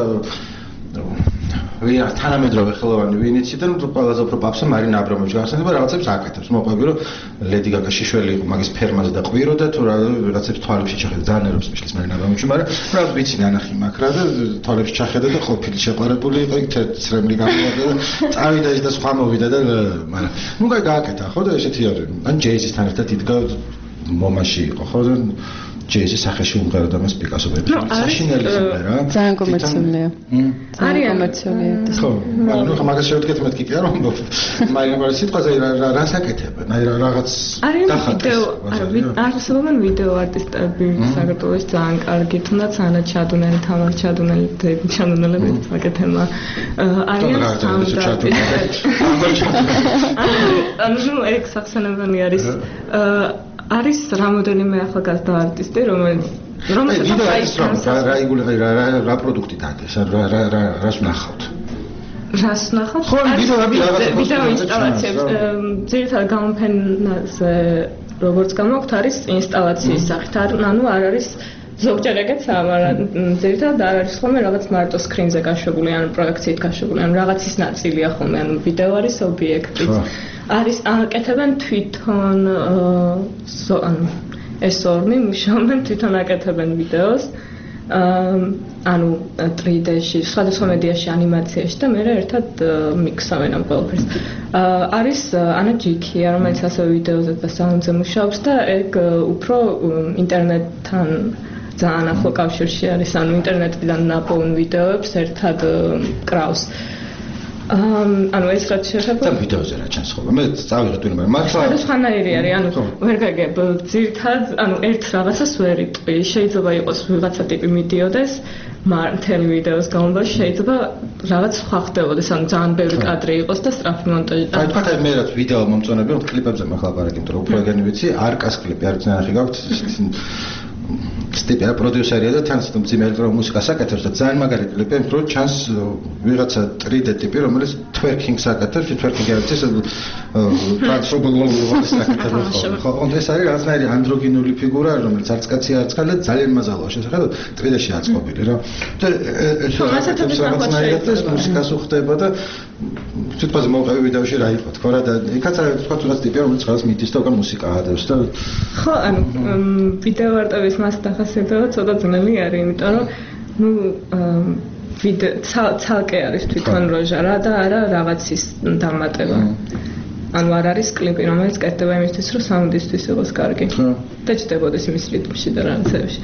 ვია თანამედროვე ხელოვანი ვინიცი და ყველაზე უფრო პაპსა მარინა აბრამოვიჩი გახსენდება რაღაცებს აკეთებს მოყვები რომ ლედი გაგა შიშველი იყო მაგის ფერმაზე და ყვიროდა თუ რაღაცებს თვალებში ჩახედა ძალიან ერობს მიშლის მარინა აბრამოვიჩი მაგრამ რაღაც ვიცი ნანახი მაქრა და თვალებში ჩახედა და ყოფილი შეყარებული იყო იქ ცრემლი გამოვიდა და წავიდა ის და სხვა მოვიდა და მაგრამ ნუ გააკეთა ხო და ესეთი არის ან ჯეიზისთან ერთად იდგა მომაში იყო ხო და ჯეიზის სახეში უმღეროდა მას პიკასოები საშინელი სიმღერა ძალიან კომერციულია არის კომერციულია ხო მაგრამ ნუ მაგას შევდგეთ მეთქი კი არ ვამბობ მაგრამ სიტყვაზე რას აკეთებენ აი რაღაც არსებობენ ვიდეო არტისტები საქართველოში ძალიან კარგი თუნდაც ანა ჩადუნელი თამარ ჩადუნელი ჩადუნელები აკეთება არიან ანუ ეგ სახსენებელი არის არის რამოდენიმე ახალგაზრდა არტისტი რომელიც რა პროდუქტი დადეს რას ნახავთ რას ნახავთ ხო ვიდეო ინსტალაციებს ძირითადად გამოფენაზე როგორც გამოქვთ არის ინსტალაციის სახით ანუ არ არის ზოგჯერ ეგეცაა მაგრამ ძირითადად არ არის ხოლმე რაღაც მარტო სკრინზე გაშვებული ან პროექციით გაშვებული ან რაღაცის ნაწილია ხოლმე ანუ ვიდეო არის ობიექტი არის აკეთებენ თვითონ ანუ ეს ორმი მუშაობენ თვითონ აკეთებენ ვიდეოს ანუ 3D-ში, სხვადასხვა მედიაში, ანიმაციაში და მე ერთად მიქსავენ ამ ყველაფერს. არის ანა ჯიქია, რომელიც ასევე ვიდეოზე და საუნდზე მუშაობს და ეგ უფრო ინტერნეტთან ძალიან ახლო კავშირში არის, ანუ ინტერნეტიდან ნაპოვნ ვიდეოებს ერთად კრავს. ანუ ეს რაც შეეხება და ვიდეოზე რა ჩანს ხოლმე. მე წავიღეთ ვინმე მართლა სხვანაირი არის, ანუ ვერ გაგებ ძირთად, ანუ ერთ რაღაცას ვერ იტყვი. შეიძლება იყოს ვიღაცა ტიპი მიდიოდეს, მთელი ვიდეოს განმავლობაში შეიძლება რაღაც სხვა ხდებოდეს, ანუ ძალიან ბევრი კადრი იყოს და სწრაფი მონტაჟი. აი თქვა მე რაც ვიდეო მომწონები, კლიპებზე მე ხალ პარაკი, იმიტომ რომ უფრო ეგენი ვიცი, არკას კლიპი არის ნახე გაქვთ სტიპია პროდიუსერია და თან მძიმე ელექტრონულ მუსიკას აკეთებს და ძალიან მაგარი კლიპი, იმიტომ რომ ჩანს ვიღაცა 3D ტიპი, რომელიც twerking-ს აკეთებს, twerking-ი არის ეს ტრანსფორმულობის აკეთებს. ხო, ეს არის რაღაცნაირი ანდროგინული ფიგურა, რომელიც არც კაცია, არც ხალხი ძალიან მაზალოა შესაძლოა 3D-ში აწყობილი რა. და ეს რაღაცნაირად ეს მუსიკას უხდება და თვითონაც მოვყევი ვიდეოში რა იყო თქო რა და იქაც არის თქვა თუ რაც ტიპია, რომელიც რაღაც მიდის და უკან მუსიკა ადევს და ხო, ანუ ვიდეო არტების მას დახასიათება ცოტა ძნელი არის, იმიტომ რომ ნუ ვიდეო ცალკე არის თვითონ როჟა რა და არა რაღაცის დამატება. ანუ არ არის კლიპი, რომელიც კეთდება იმისთვის, რომ საუნდისთვის იყოს კარგი. და ჩდებოდეს იმის რიტმში და რაღაცებში.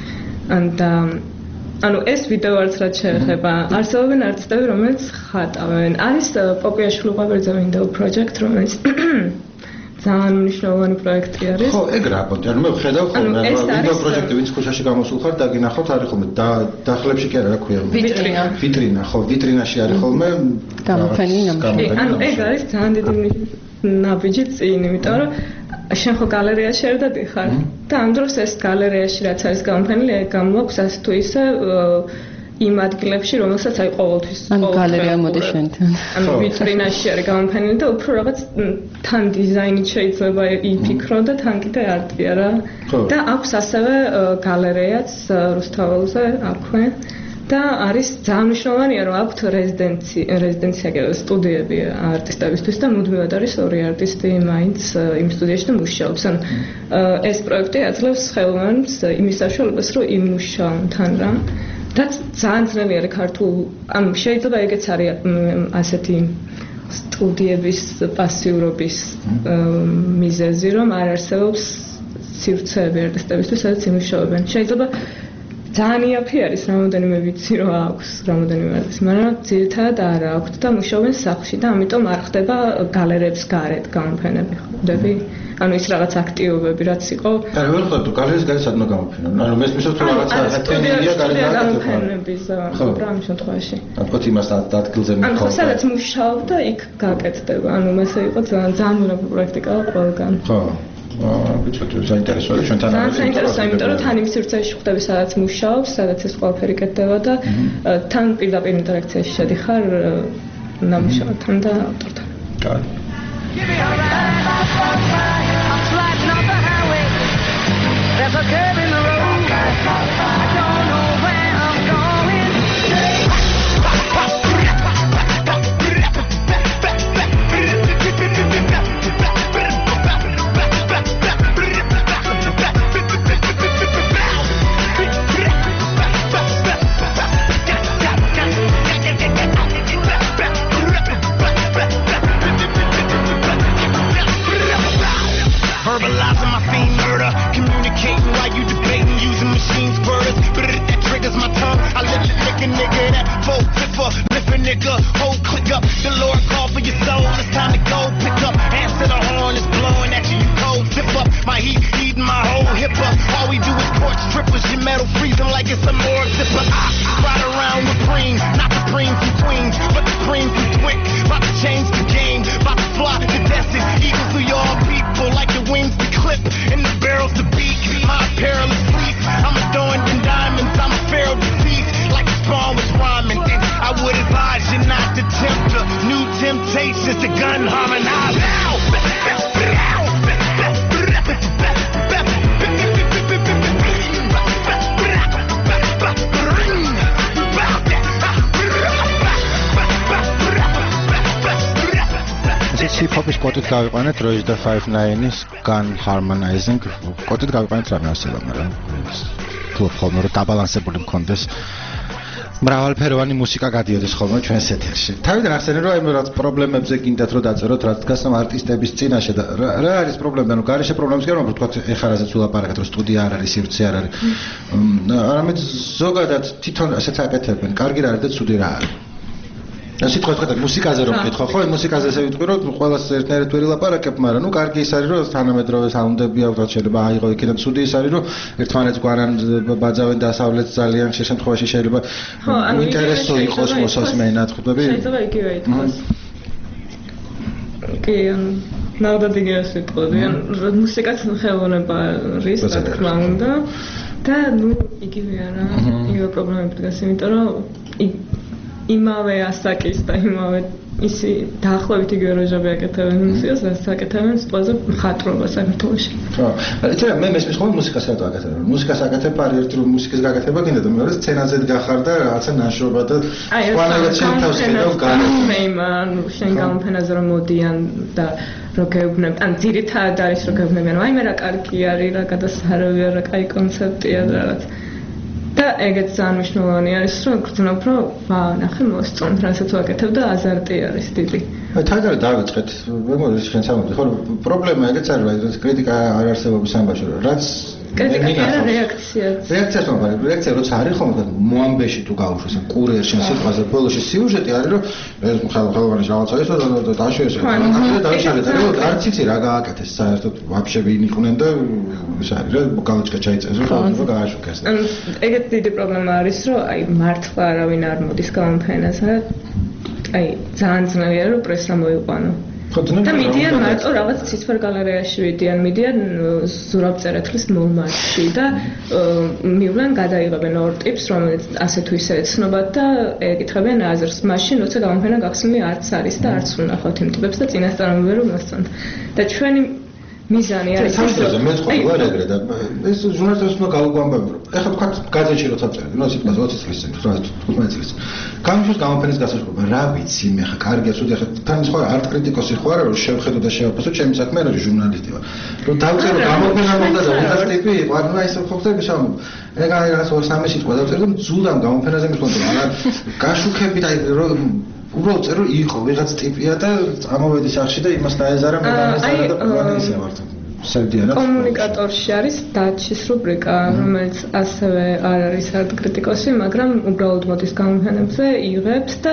ანუ ეს ვიდეო არც რაც შეეხება, არსებობენ არტისტები, რომელიც ხატავენ. არის პოპიაშვილი ყვავილიძე Window Project, რომელიც ძალიან მნიშვნელოვანი პროექტი არის. ხო, ეგ რა პონტი, ანუ მე ვხედავ ხოლმე, Window Project-ი ვინც ქუჩაში გამოსულ ხარ, დაგინახოთ არის ხოლმე დახლებში კი არა, რა ქვია? ვიტრინა, ხო, ვიტრინაში არის ხოლმე გამოფენი ნამუშევარი. ანუ ეგ არის ძალიან დიდი ნაბიჯი წინ, იმიტომ რომ შენ ხო გალერეაში არ დადიხარ და ამ დროს ეს გალერეაში რაც არის გამოფენილი, ეგ გამოაქვს ასე თუ ისე იმ ადგილებში, რომელსაც აი ყოველთვის ან გალერეა მოდი შენთან. ანუ ვიტრინაში არის გამოფენილი და უფრო რაღაც თან დიზაინით შეიძლება იფიქრო და თან კიდე არტია რა. და აქვს ასევე გალერეაც რუსთაველზე აქვე. და არის ძალიან მნიშვნელოვანია, რომ აქვთ რეზიდენცია სტუდიები არტისტებისთვის და მუდმივად არის ორი არტისტი მაინც იმ სტუდიაში და მუშაობს. ანუ ეს პროექტი აძლევს ხელოვნებს იმის საშუალებას, რომ იმუშაონ თან რა. და ძალიან ძნელი არის ქართულ, ანუ შეიძლება ეგეც არის ასეთი სტუდიების პასიურობის მიზეზი, რომ არ არსებობს სივრცეები არტისტებისთვის, სადაც იმუშაობენ. შეიძლება ძალიან იაფი არის, რამოდენიმე ვიცი რომ აქვს, რამოდენიმე არის, მაგრამ ძირითადად არ აქვს და მუშაობენ სახლში და ამიტომ არ ხდება გალერეებს გარეთ გამოფენები, ხვდები? ანუ ის რაღაც აქტივობები რაც იყო. არა, ვერ ხვდები, გალერეის გარეთ სადმე გამოფენა. ანუ მე მისვენებ თუ რაღაცა ატენდია გარეთ გამოფენების პროგრამის შემთხვევაში. ანუ იმას ადგილზე მიყავდა. ანუ სადაც მუშაობ და იქ გაკეთდება. ანუ მასე იყო ძალიან მიღებული პრაქტიკა ყველგან. ხო. ბიჭო, საინტერესოა ჩვენთან არის. საინტერესოა, იმიტომ რომ თან იმ სივრცეში ხვდები, სადაც მუშაობს, სადაც ეს ყველაფერი კეთდება და თან პირდაპირ ინტერაქციაში შედიხარ ნამუშევართან და ავტორთან. კარგი. Verbalizing my fiend murder, communicating while you debating, using machines further. That triggers my tongue. I let you lick a nigga, that full flipper, lift a nigga, whole click up. The Lord called for your soul, it's time to go pick up. Answer the horn, it's blowing at you, you cold zip up. My heat eating my whole hip up. All we do is court strippers, your metal freezing like it's a morgue zipper. I ride around with cream, not the cream from Queens, but the cream from Twix. About to change the game, about to fly the desert, eating through your people like your wings to clip and the barrels to beat. My apparel is fleet. I'm adorned in diamonds. I'm a pharaoh deceased like a spawn was rhyming. And I would advise you not to tempt the new temptations to gun harmonize. Hip-hop-ის კოდით გავიყვანეთ Royce da 59-ის Gun Harmonizing. კოდით გავიყვანეთ რამე არსებობ, მაგრამ ვფიქრობ ხოლმე რომ დაბალანსებული მქონდეს მრავალფეროვანი მუსიკა გადიოდეს ხოლმე ჩვენს ეთერში. თავიდან ახსენე რომ აი რაც პრობლემებზე გინდათ რომ დაწეროთ, რაც დგას ამ არტისტების წინაშე და რა არის პრობლემა? ანუ გარეშე პრობლემებს კი არ ვთქვა, ეხლა რაზეც ვილაპარაკეთ, რომ სტუდია არ არის, სივრცე არ არის. არამედ ზოგადად თვითონ ასეც აკეთებენ, კარგი რა არის და ცუდი რა არის. სიტყვა თქვა მუსიკაზე რომ ვკითხო, ხო, მუსიკაზე ესე ვიტყვი რომ ყველას ერთნაირად ვერ ილაპარაკებ, მაგრამ ნუ კარგი ის არის რომ თანამედროვე საუნდები აქვს, შეიძლება აიღო იქიდან ცუდი ის არის რომ ერთმანეთს გვარან ბაძავენ დასავლეთს ძალიან ხშირ შემთხვევაში შეიძლება ინტერესო იყოს მოსასმენად, ხვდები? შეიძლება იგივე ითქვას. კი, ნაუდად იგივე სიტყვები, მუსიკაც ხელოვნება არის, რა თქმა უნდა და ნუ იგივე არა, იგივე პრობლემები დგას, იმიტომ რომ იმავე ასაკის და იმავე ისი დაახლოებით იგივე როჟები აკეთებენ მუსიკას, რაც აკეთებენ ყველაზე მხატვრობას საქართველოში. ხო, იცი მე მესმის ხოლმე მუსიკას რატო აკეთებენ? მუსიკას აკეთებ არის ერთი რომ მუსიკის გაკეთება გინდა და მეორე სცენაზე დგახარ და რაღაცა ნაშრობა და სხვანაირად შენ თავს ხედავ გამოფენა, შენ გამოფენაზე რომ მოდიან და რო გეუბნებ, ან ძირითადად არის რო გეუბნებიან, აი მე რა კარგი არის, რა გადასარავია, რა კაი კონცეფტია და რაღაც. და ეგეც ძალიან მნიშვნელოვანი არის, რომ გრძნობ, რომ ნახე მოსწონთ, რასაც ვაკეთებ და აზარტი არის დიდი. თანდათან დავიწყეთ, მეგობრებო, შენ სამომდი, ხო, პრობლემა ეგეც არის, რომ კრიტიკა არ არსებობს ამბაში, რომ რაც კრიტიკა არა რეაქციაც. რეაქციას მომხმარე, რეაქცია როცა არის ხოლმე მოამბეში თუ გაუშვეს, ან კურიერ შენ სიტყვაზე ბოლოში სიუჟეტი არის, რომ ეს ხელოვანი რაღაცა ისო და დაშვეს. და დაიშალეთ, რომ არც იცი რა გააკეთეს, საერთოდ ვაფშე ვინ იყვნენ და ის არის, რომ გალოჩკა ჩაიწეს, რომ გააშუქეს. ეგეთ დიდი პრობლემა არის, რომ აი მართლა არავინ არ მოდის გამოფენაზე. აი ძალიან ძნელია რომ პრესა მოიყვანო. და მიდიან მარტო რაღაც ცისფერ გალერეაში ვიდიან, მიდიან ზურაბწერეთლის მოლმარში და მივლენ გადაიღებენ ორ ტიპს, რომელიც ასე თუ ისე ეცნობათ და ეკითხებიან აზრს. მაშინ როცა გამოფენა გახსნილი არც არის და არც უნახავთ იმ ტიპებს და წინასწარმოები რომ მოსწონთ. და ჩვენი მიზანი არის ეს მე ხო ვარ ეგრე და ეს ჟურნალისტებს უნდა გავუგვამბებო რომ ეხლა თქვა გაზეთში როცა წერდი ნუ სიტყვას 20 წლის წინ 15 წლის გამიშოს გამოფენის გასაშრობა რა ვიცი მე ხა კარგია ცუდი ხა თან სხვა არტ კრიტიკოსი ხო არა რომ შევხედო და შევაფასო ჩემი საქმე რა ჟურნალისტი ვარ რომ დავწერო გამოფენა მომდა და 20 ტიპი იყო ანუ აი ეს ხოხტები შამო ეგ არის რაღაც 2-3 სიტყვა დავწერდი და ძულამ გამოფენაზე მისვლა რა გაშუქებით აი რომ უბრალოდ წერო იყო ვიღაც ტიპია და წამოვედი სახში და იმას დაეზარა მე დამეზარა და ყველანი ისე ვართ. სევდიანად კომუნიკატორში არის დაჩის რუბრიკა, რომელიც ასევე არ არის არტ კრიტიკოსი, მაგრამ უბრალოდ მოდის გამოფენებზე, იღებს და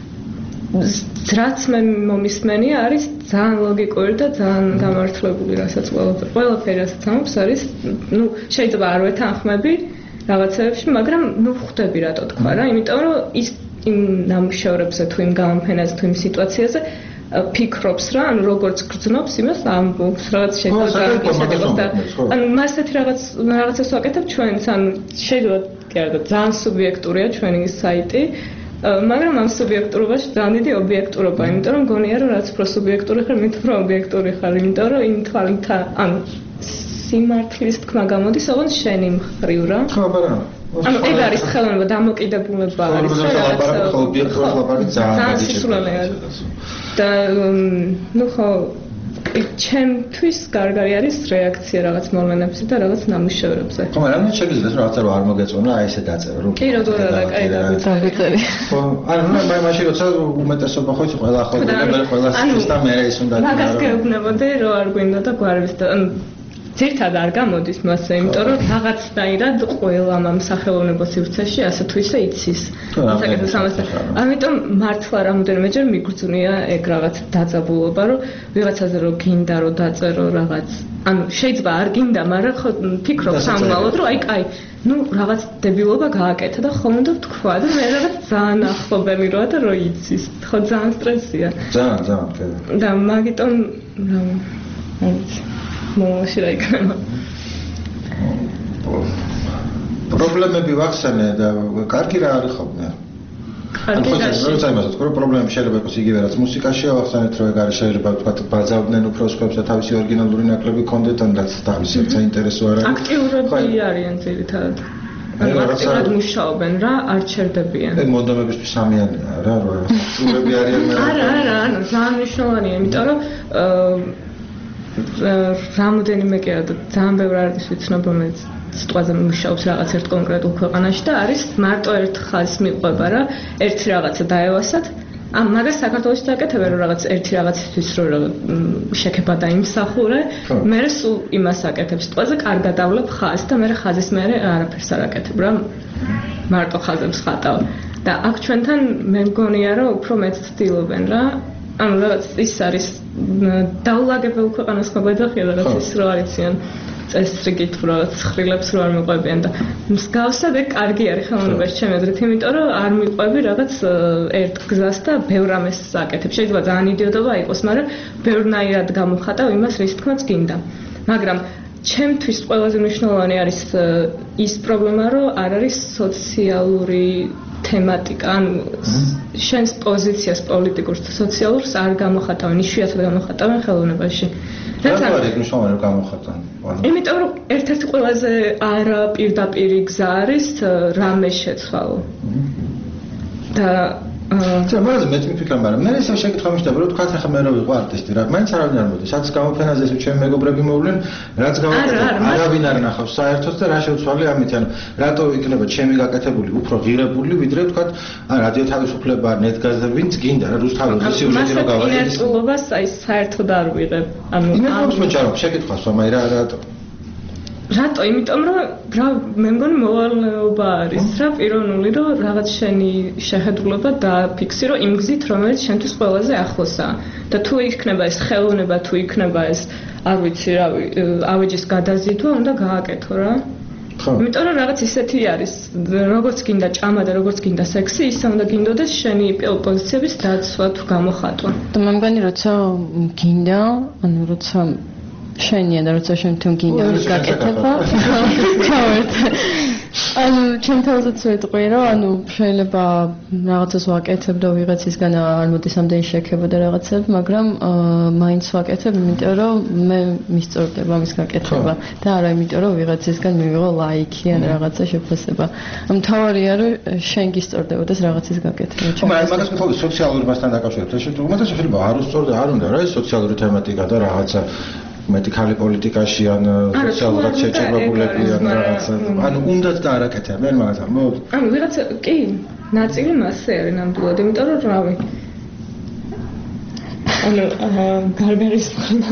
რაც მე მომისმენია არის ძალიან ლოგიკური და ძალიან გამართლებული, რასაც ყველაფერი რასაც ამობს არის, ნუ შეიძლება არ ვეთანხმები რაღაცეებში, მაგრამ ნუ ხვდები რატო თქვა რა, იმიტომ რომ ის იმ ნამუშევრებზე თუ იმ გამოფენაზე თუ იმ სიტუაციაზე ფიქრობს რა, ანუ როგორც გრძნობს იმას ამბობს, რაღაც შეიძლება ისეთიყოს და ანუ მასეთი რაღაცას ვაკეთებ ჩვენც, ანუ შეიძლება კი არა და ძალიან სუბიექტურია ჩვენი საიტი, მაგრამ ამ სუბიექტურობაში ძალიან დიდი ობიექტურობა, იმიტომ რომ გონია რომ რაც უფრო სუბიექტური ხარ, მით უფრო ობიექტური ხარ, იმიტომ რომ იმ თვალით ანუ სიმართლის თქმა გამოდის, ოღონდ შენი მხრივ რა. ხო, არა. ანუ ეგ არის ხელოვნება, დამოკიდებულება არის რაღაცა ობიექტურად ლაპარაკი ძალიან სისულელეა. და ნუ ხო ჩემთვის გარგარი არის რეაქცია რაღაც მოვლენებზე და რაღაც ნამუშევრებზე. ხო, მაგრამ მე შეგიძლია რომ რაღაცა არ მოგეწონა, აი ესე დაწერო, რომ კი, როგორ არა, კაი დავიწერი. ხო, ანუ მე მაშინ როცა უმეტესობა ხო იცი ყველა ხო და მე ყველა ის და მე ის უნდა მაგას გეუბნებოდი რომ არ გვინდა და გვარების და ძირთად არ გამოდის მასე, იმიტომ რომ რაღაცნაირად ყველა ამ სახელოვნებო სივრცეში ასე თუ ისე იცის. საკეთოს ამასთან. ამიტომ მართლა რამოდენიმეჯერ მიგრძნია ეგ რაღაც დაძაბულობა, რომ ვიღაცაზე რომ გინდა რომ დაწერო რაღაც. ანუ შეიძლება არ გინდა, მაგრამ ხო ფიქრობ სამმალოდ, რომ აი კაი, ნუ რაღაც დებილობა გააკეთა და ხომ უნდა თქვა და მე რაღაც ძალიან ახლობელი როა და რო იცის. ხო ძალიან სტრესია. ძალიან, კი. და მაგიტომ რა მოში რა იქნება. პრობლემები ვახსენე და კარგი რა არის ხოლმე. ანუ ხო როცა იმას ვთქვა, რომ პრობლემები შეიძლება იყოს იგივე რაც მუსიკაშია, ვახსენეთ რომ ეგ არის შეიძლება ვთქვა ბაძავდნენ უფრო სხვებს და თავისი ორიგინალური ნაკლები კონდეთ ან რაც თავისი საინტერესო არა. აქტიურები არიან ძირითადად. ანუ აქტიურად მუშაობენ რა, არ ჩერდებიან. ეგ მონდომებისთვის სამიანია რა, რომ აქტიურები არიან. არა, ანუ ძალიან მნიშვნელოვანია, იმიტომ რომ რამოდენიმე კი არა და ძალიან ბევრი არის ვიცნობ რომელიც სიტყვაზე მუშაობს რაღაც ერთ კონკრეტულ ქვეყანაში და არის მარტო ერთ ხაზს მიყვება რა ერთი რაღაცა დაევასათ მაგას საქართველოში დაკეთებენ რომ რაღაც ერთი რაღაცისთვის რომ შექება დაიმსახურე მე სულ იმას აკეთებ სიტყვაზე კარგად დავლებ ხაზს და მე ხაზის მე არაფერს არ აკეთებ რა მარტო ხაზებს ხატავ და აქ ჩვენთან მე მგონია რომ უფრო მეც ცდილობენ რა ანუ რაღაც ის არის დაულაგებელ ქვეყანას მოგვეძახია და რაღაც ის რო არიციან წესრიგით რაღაც ხრილებს რო არ მიყვებიან და მსგავსად ეგ კარგი არის ხელოვნებაში ჩემი აზრით იმიტომ რომ არ მიყვები რაღაც ერთ გზას და ბევრ ამას აკეთებ შეიძლება ძალიან იდიოტობა იყოს მაგრამ ბევრნაირად გამოხატავ იმას რის თქმაც გინდა მაგრამ ჩემთვის ყველაზე მნიშვნელოვანი არის ის პრობლემა რომ არ არის სოციალური თემატიკა ან შენს პოზიციას პოლიტიკურს და სოციალურს არ გამოხატავენ იშვიათად გამოხატავენ ხელოვნებაში რატო არის მნიშვნელოვანი რომ გამოხატავენ იმიტომ რომ ერთ-ერთი ყველაზე არა პირდაპირი გზა არის რამე შეცვალო და მაგრამ მეც მიფიქრე მაგრამ მე ესე შეკითხვა მიშდება რომ თქვა ახლა მე რო ვიყო არტისტი რა მაინც არავინ არ მოდის სადაც გამოფენაზე ეს ჩემი მეგობრები მოვლენ რაც გავაკეთებ არავინ არ ნახავს საერთოდ და რა შეუცვალე ამით ანუ რატო იქნება ჩემი გაკეთებული უფრო ღირებული ვიდრე თქვა ან რადიო თავისუფლება ნეტგაზზე ვინც გინდა რა რუსთავის სიუჟეტი რო გავაკეთე ის ინერტულობას აი საერთოდ არ ვიღებ ანუ იმეც მოჭარო შეკითხვას ვამაი რატო იმიტომ რომ რა მე მგონი მოვალეობა არის რა პიროვნული რომ რაღაც შენი შეხედულება დააფიქსირო იმ გზით რომელიც შენთვის ყველაზე ახლოსაა და თუ იქნება ეს ხელოვნება თუ იქნება ეს არ ვიცი რა ავეჯის გადაზიდვა უნდა გააკეთო რა იმიტომ რომ რაღაც ისეთი არის როგორც გინდა ჭამა და როგორც გინდა სექსი ისე უნდა გინდოდეს შენი პოზიციების დაცვა თუ გამოხატვა და მე მგონი როცა გინდა ანუ როცა შენია და როცა შენ თვითონ გინდა გაკეთება ანუ ჩემ თავზეც ვეტყვი რომ ანუ შეიძლება რაღაცას ვაკეთებ და ვიღაცისგან არ მოდის ამდენი შექება და რაღაცებს მაგრამ მაინც ვაკეთებ იმიტომ რომ მე მისწორდება მის გაკეთება და არა იმიტომ რომ ვიღაცისგან მივიღო ლაიქი ან რაღაცა შეფასება მთავარია რომ შენ გისწორდებოდეს რაღაცის გაკეთება მაგას მithოვი სოციალური მასთან დაკავშირებით უმეტეს შეიძლება არ უსწორდა არ უნდა რა ეს სოციალური თემატიკა და რაღაცა მეტიქალი პოლიტიკაში ან სოციალურად შეჭებებულები ან რაღაცა ანუ უნდათ და არ აკეთებენ მაგას ამბობ ანუ ვიღაცა კი ნაწილი მასე არის ნამდვილად იმიტომ რომ რავი ანუ გარბერის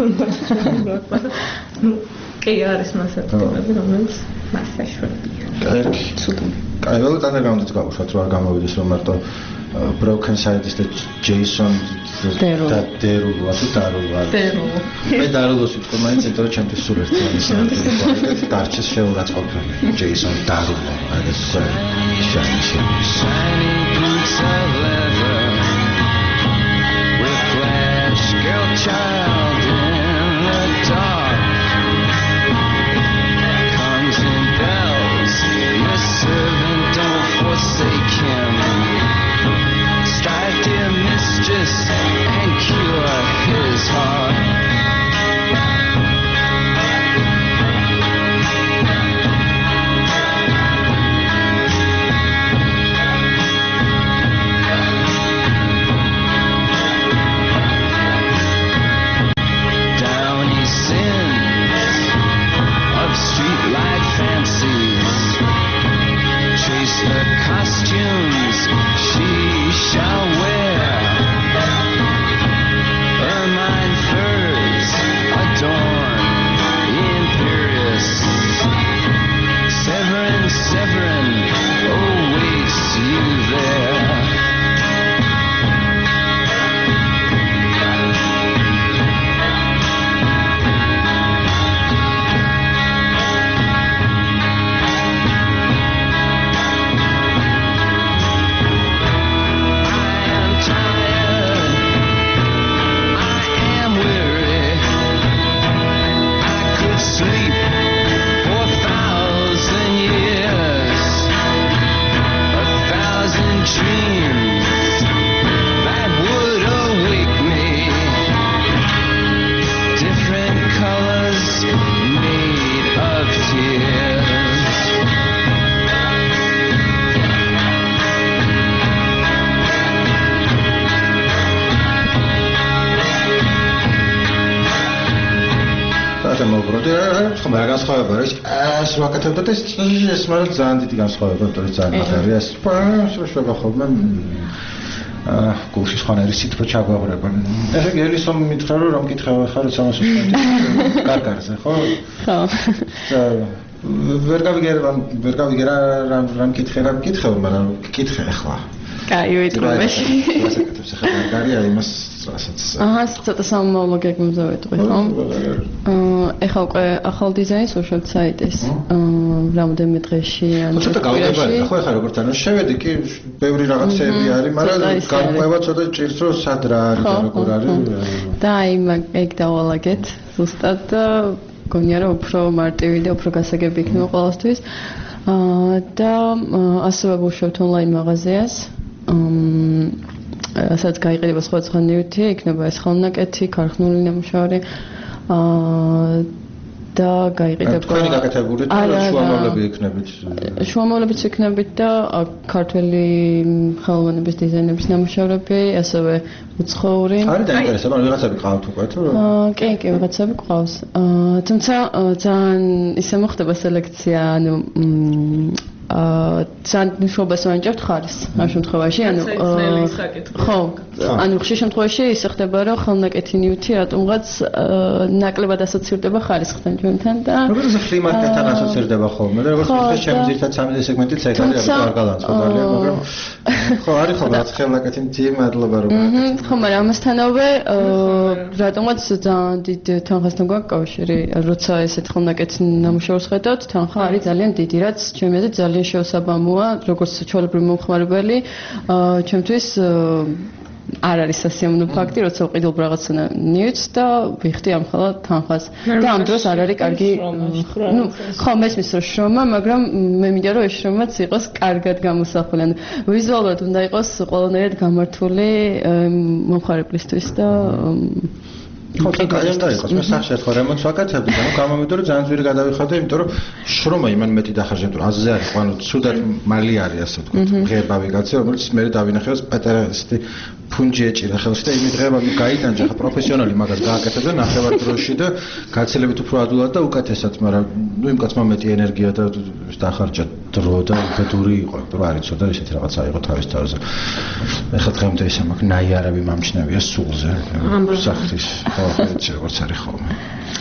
ну კი არის მასე ტიპები რომელიც მასე შვებია კაი ველოთ ანდერგრაუნდით გავუშვათ რომ არ გამოვიდეს რომ მარტო broken side is the Jason Derulo თუ Darulo მე Darulo-ს ვიტყვი მაინც იმიტომ რომ ჩემთვის სულ ერთიანი არის დარჩეს შეურაცხყოფილი Jason Derulo აი ეს shiny boots of leather with flash girl child in the dark comes in bells your servant don't forsake him strike dear mistress and cure his heart ხალხთან მოვბრუნდი, ხომ რა განსხვავება არის? ეს რა კეთებდა და ეს მაგრამ ძალიან დიდი განსხვავება, იმიტომ რომ ძალიან მაგარია ეს. შეშობა ხოლმე გულში ხანერი სიტყვა ჩაგვაყრება. ესე იგი ელისომ მითხრა რომ მკითხავ ხარ 300 კარგარზე, ხო? ხო. ვერ გავიგე რა მკითხე, მაგრამ მკითხე ახლა. კაი, ვიტყვი. ასაკეთებს ახლა კარგარია იმას რასაც. ცოტა სამომავლო გეგმებზე ვიტყვი, ხო? ეხლა უკვე ახალ დიზაინს უშევთ საიტის. რამდენიმე დღეში ან ცოტა გავიგებარია, ხო ეხლა როგორც ანუ შევედი კი ბევრი რაღაცები არის, მაგრამ გამყვება ცოტა ჭირს რომ სად რა არის და როგორ არის. და აი ეგ დავალაგეთ ზუსტად და გონია რომ უფრო მარტივი და უფრო გასაგები იქნება ყველასთვის. და ასევე ვუშევთ ონლაინ მაღაზიას. სადაც გაიყიდება სხვადასხვა ნივთი, იქნება ეს ხელნაკეთი, ქარხნული ნამუშევარი. და გაიყიდება თქვენი გაკეთებული და შუამავლები იქნებით. შუამავლებიც იქნებით და ქართველი ხელოვნების დიზაინების ნამუშევრები, ასევე უცხოური. არის დაინტერესება, ვიღაცები ყავთ უკვე თუ? კი, ვიღაცები ყავს. თუმცა ძალიან ისე მოხდება სელექცია, ანუ ძალიან მნიშვნელობას ვანიჭებთ ხარისს ამ შემთხვევაში, ანუ ხო, ანუ ხშირ შემთხვევაში ისე ხდება, რომ ხელნაკეთი ნივთი რატომღაც ნაკლებად ასოცირდება ხარისხთან ჩვენთან და როგორც ფლიმარკეტთან ასოცირდება ხოლმე და როგორც ვთქვით, ჩემი ძირითადად სამი სეგმენტიც ეგ არის, ამიტომ არ გავანცოდარია, მაგრამ ხო, არის ხოლმე რაც ხელნაკეთი ძიმ მადლობა რომ გაკეთეთ. ხო, მაგრამ ამასთანავე რატომღაც ძალიან დიდ თანხასთან გვაქვს კავშირი, როცა ესეთ ხელნაკეთ ნამუშევრს ხედავთ, თანხა არის ძალიან დიდი, რაც ჩემი აზრით ძალიან შეუსაბამოა, როგორც ჩვეულებრივი მომხმარებელი, ჩემთვის არ არის სასიამოვნო ფაქტი, როცა ვყიდულობ რაღაცა ნივთს და ვიხდი ამ ხალხ თანხას. და ამ დროს არ არის კარგი, ნუ ხო მესმის რომ შრომა, მაგრამ მე მინდა რომ ეს შრომაც იყოს კარგად გამოსახული. ანუ ვიზუალურად უნდა იყოს ყველანაირად გამართული მომხმარებლისთვის და ხო, კაი უნდა იყოს. მე სახში ხო რემონტს ვაკეთებდი და ნუ გამომივიდა რომ ძალიან ძვირი გადავიხადე, იმიტომ რომ შრომა იმან მეტი დახარჯა, რომ აზზე არის, ანუ ცუდად მალი არის, ასე ვთქვათ. ღება ვიღაცა, რომელიც მე დავინახე პატარა ესეთი ფუნჯი ეჭირა ხელში და იმით ღება გაიტანჯა, ხა პროფესიონალი მაგას გააკეთებდა ნახევარ დროში და გაცილებით უფრო ადვილად და უკეთესად, მაგრამ ნუ იმ კაცმა მეტი ენერგია და დახარჯა დრო და ბედური იყო, რომ არ იცოდა ესეთი რაღაცა იყო თავის თავზე. ეხლა დღემდე ისე მაქვს ნაიარები მომჩნევია სულზე. სახლის ხო, έτσι როგორც არის ხოლმე.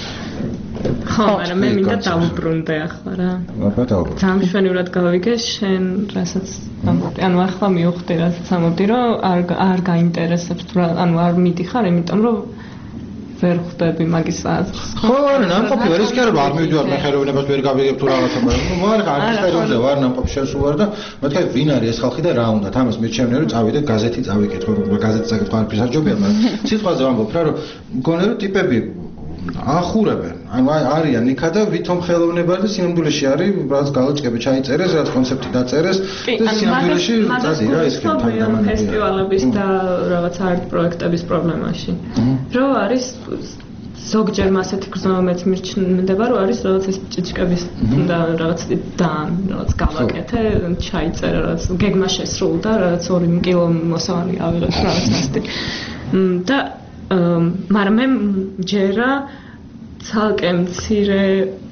ხო, მაგრამ მე მინდა დავუბრუნდე ახლა რა. ძალიან მშვენივრად გავიგე შენ, რასაც ამბობდი. ანუ ახლა მივხვდი, რასაც ამბობდი, რომ არ გაინტერესებს თუ ანუ არ მიდიხარ, იმიტომ რომ ვერ ხვდები მაგის აზრს. ხო, არა, ნამყოფი ვერ ის კი არა, არ მივიდივარ მე ხელოვნებას ვერ გავიგებ თუ რაღაცა, მაგრამ ნუ ვარ არქიტექტორზე ვარ, ნამყოფი შენს ვარ და მეთქე ვინ არის ეს ხალხი და რა უნდათ. ამას მირჩევნია რომ წავიდე გაზეთი წავიკითხო, რომ გაზეთი წაკითხო არაფერს არ ჯობია, მაგრამ სიტყვაზე ვამბობ რა, რომ მგონია რომ ტიპები ახურებენ. ანუ არიან იქა და ვითომ ხელოვნება და სინამდვილეში არის, რაც გალოჭკები ჩაიწერეს, რაც კონცეფტი დაწერეს და სინამდვილეში წადი რა ეს ფესტივალების და რაღაც ართ პროექტების პრობლემაში. რომ არის ზოგჯერ ასეთი გრძნობაც მირჩნდება, რომ არის რაღაც ეს ჭიჭკების და რაღაც და რაღაც გავაკეთე, ჩაიწერა, რაღაც გეგმა შესრულდა, რაღაც 2 კილო მოსავალი ავიღეთ რაღაც ასეთი. და მაგრამ მე ჯერა ცალკე მცირე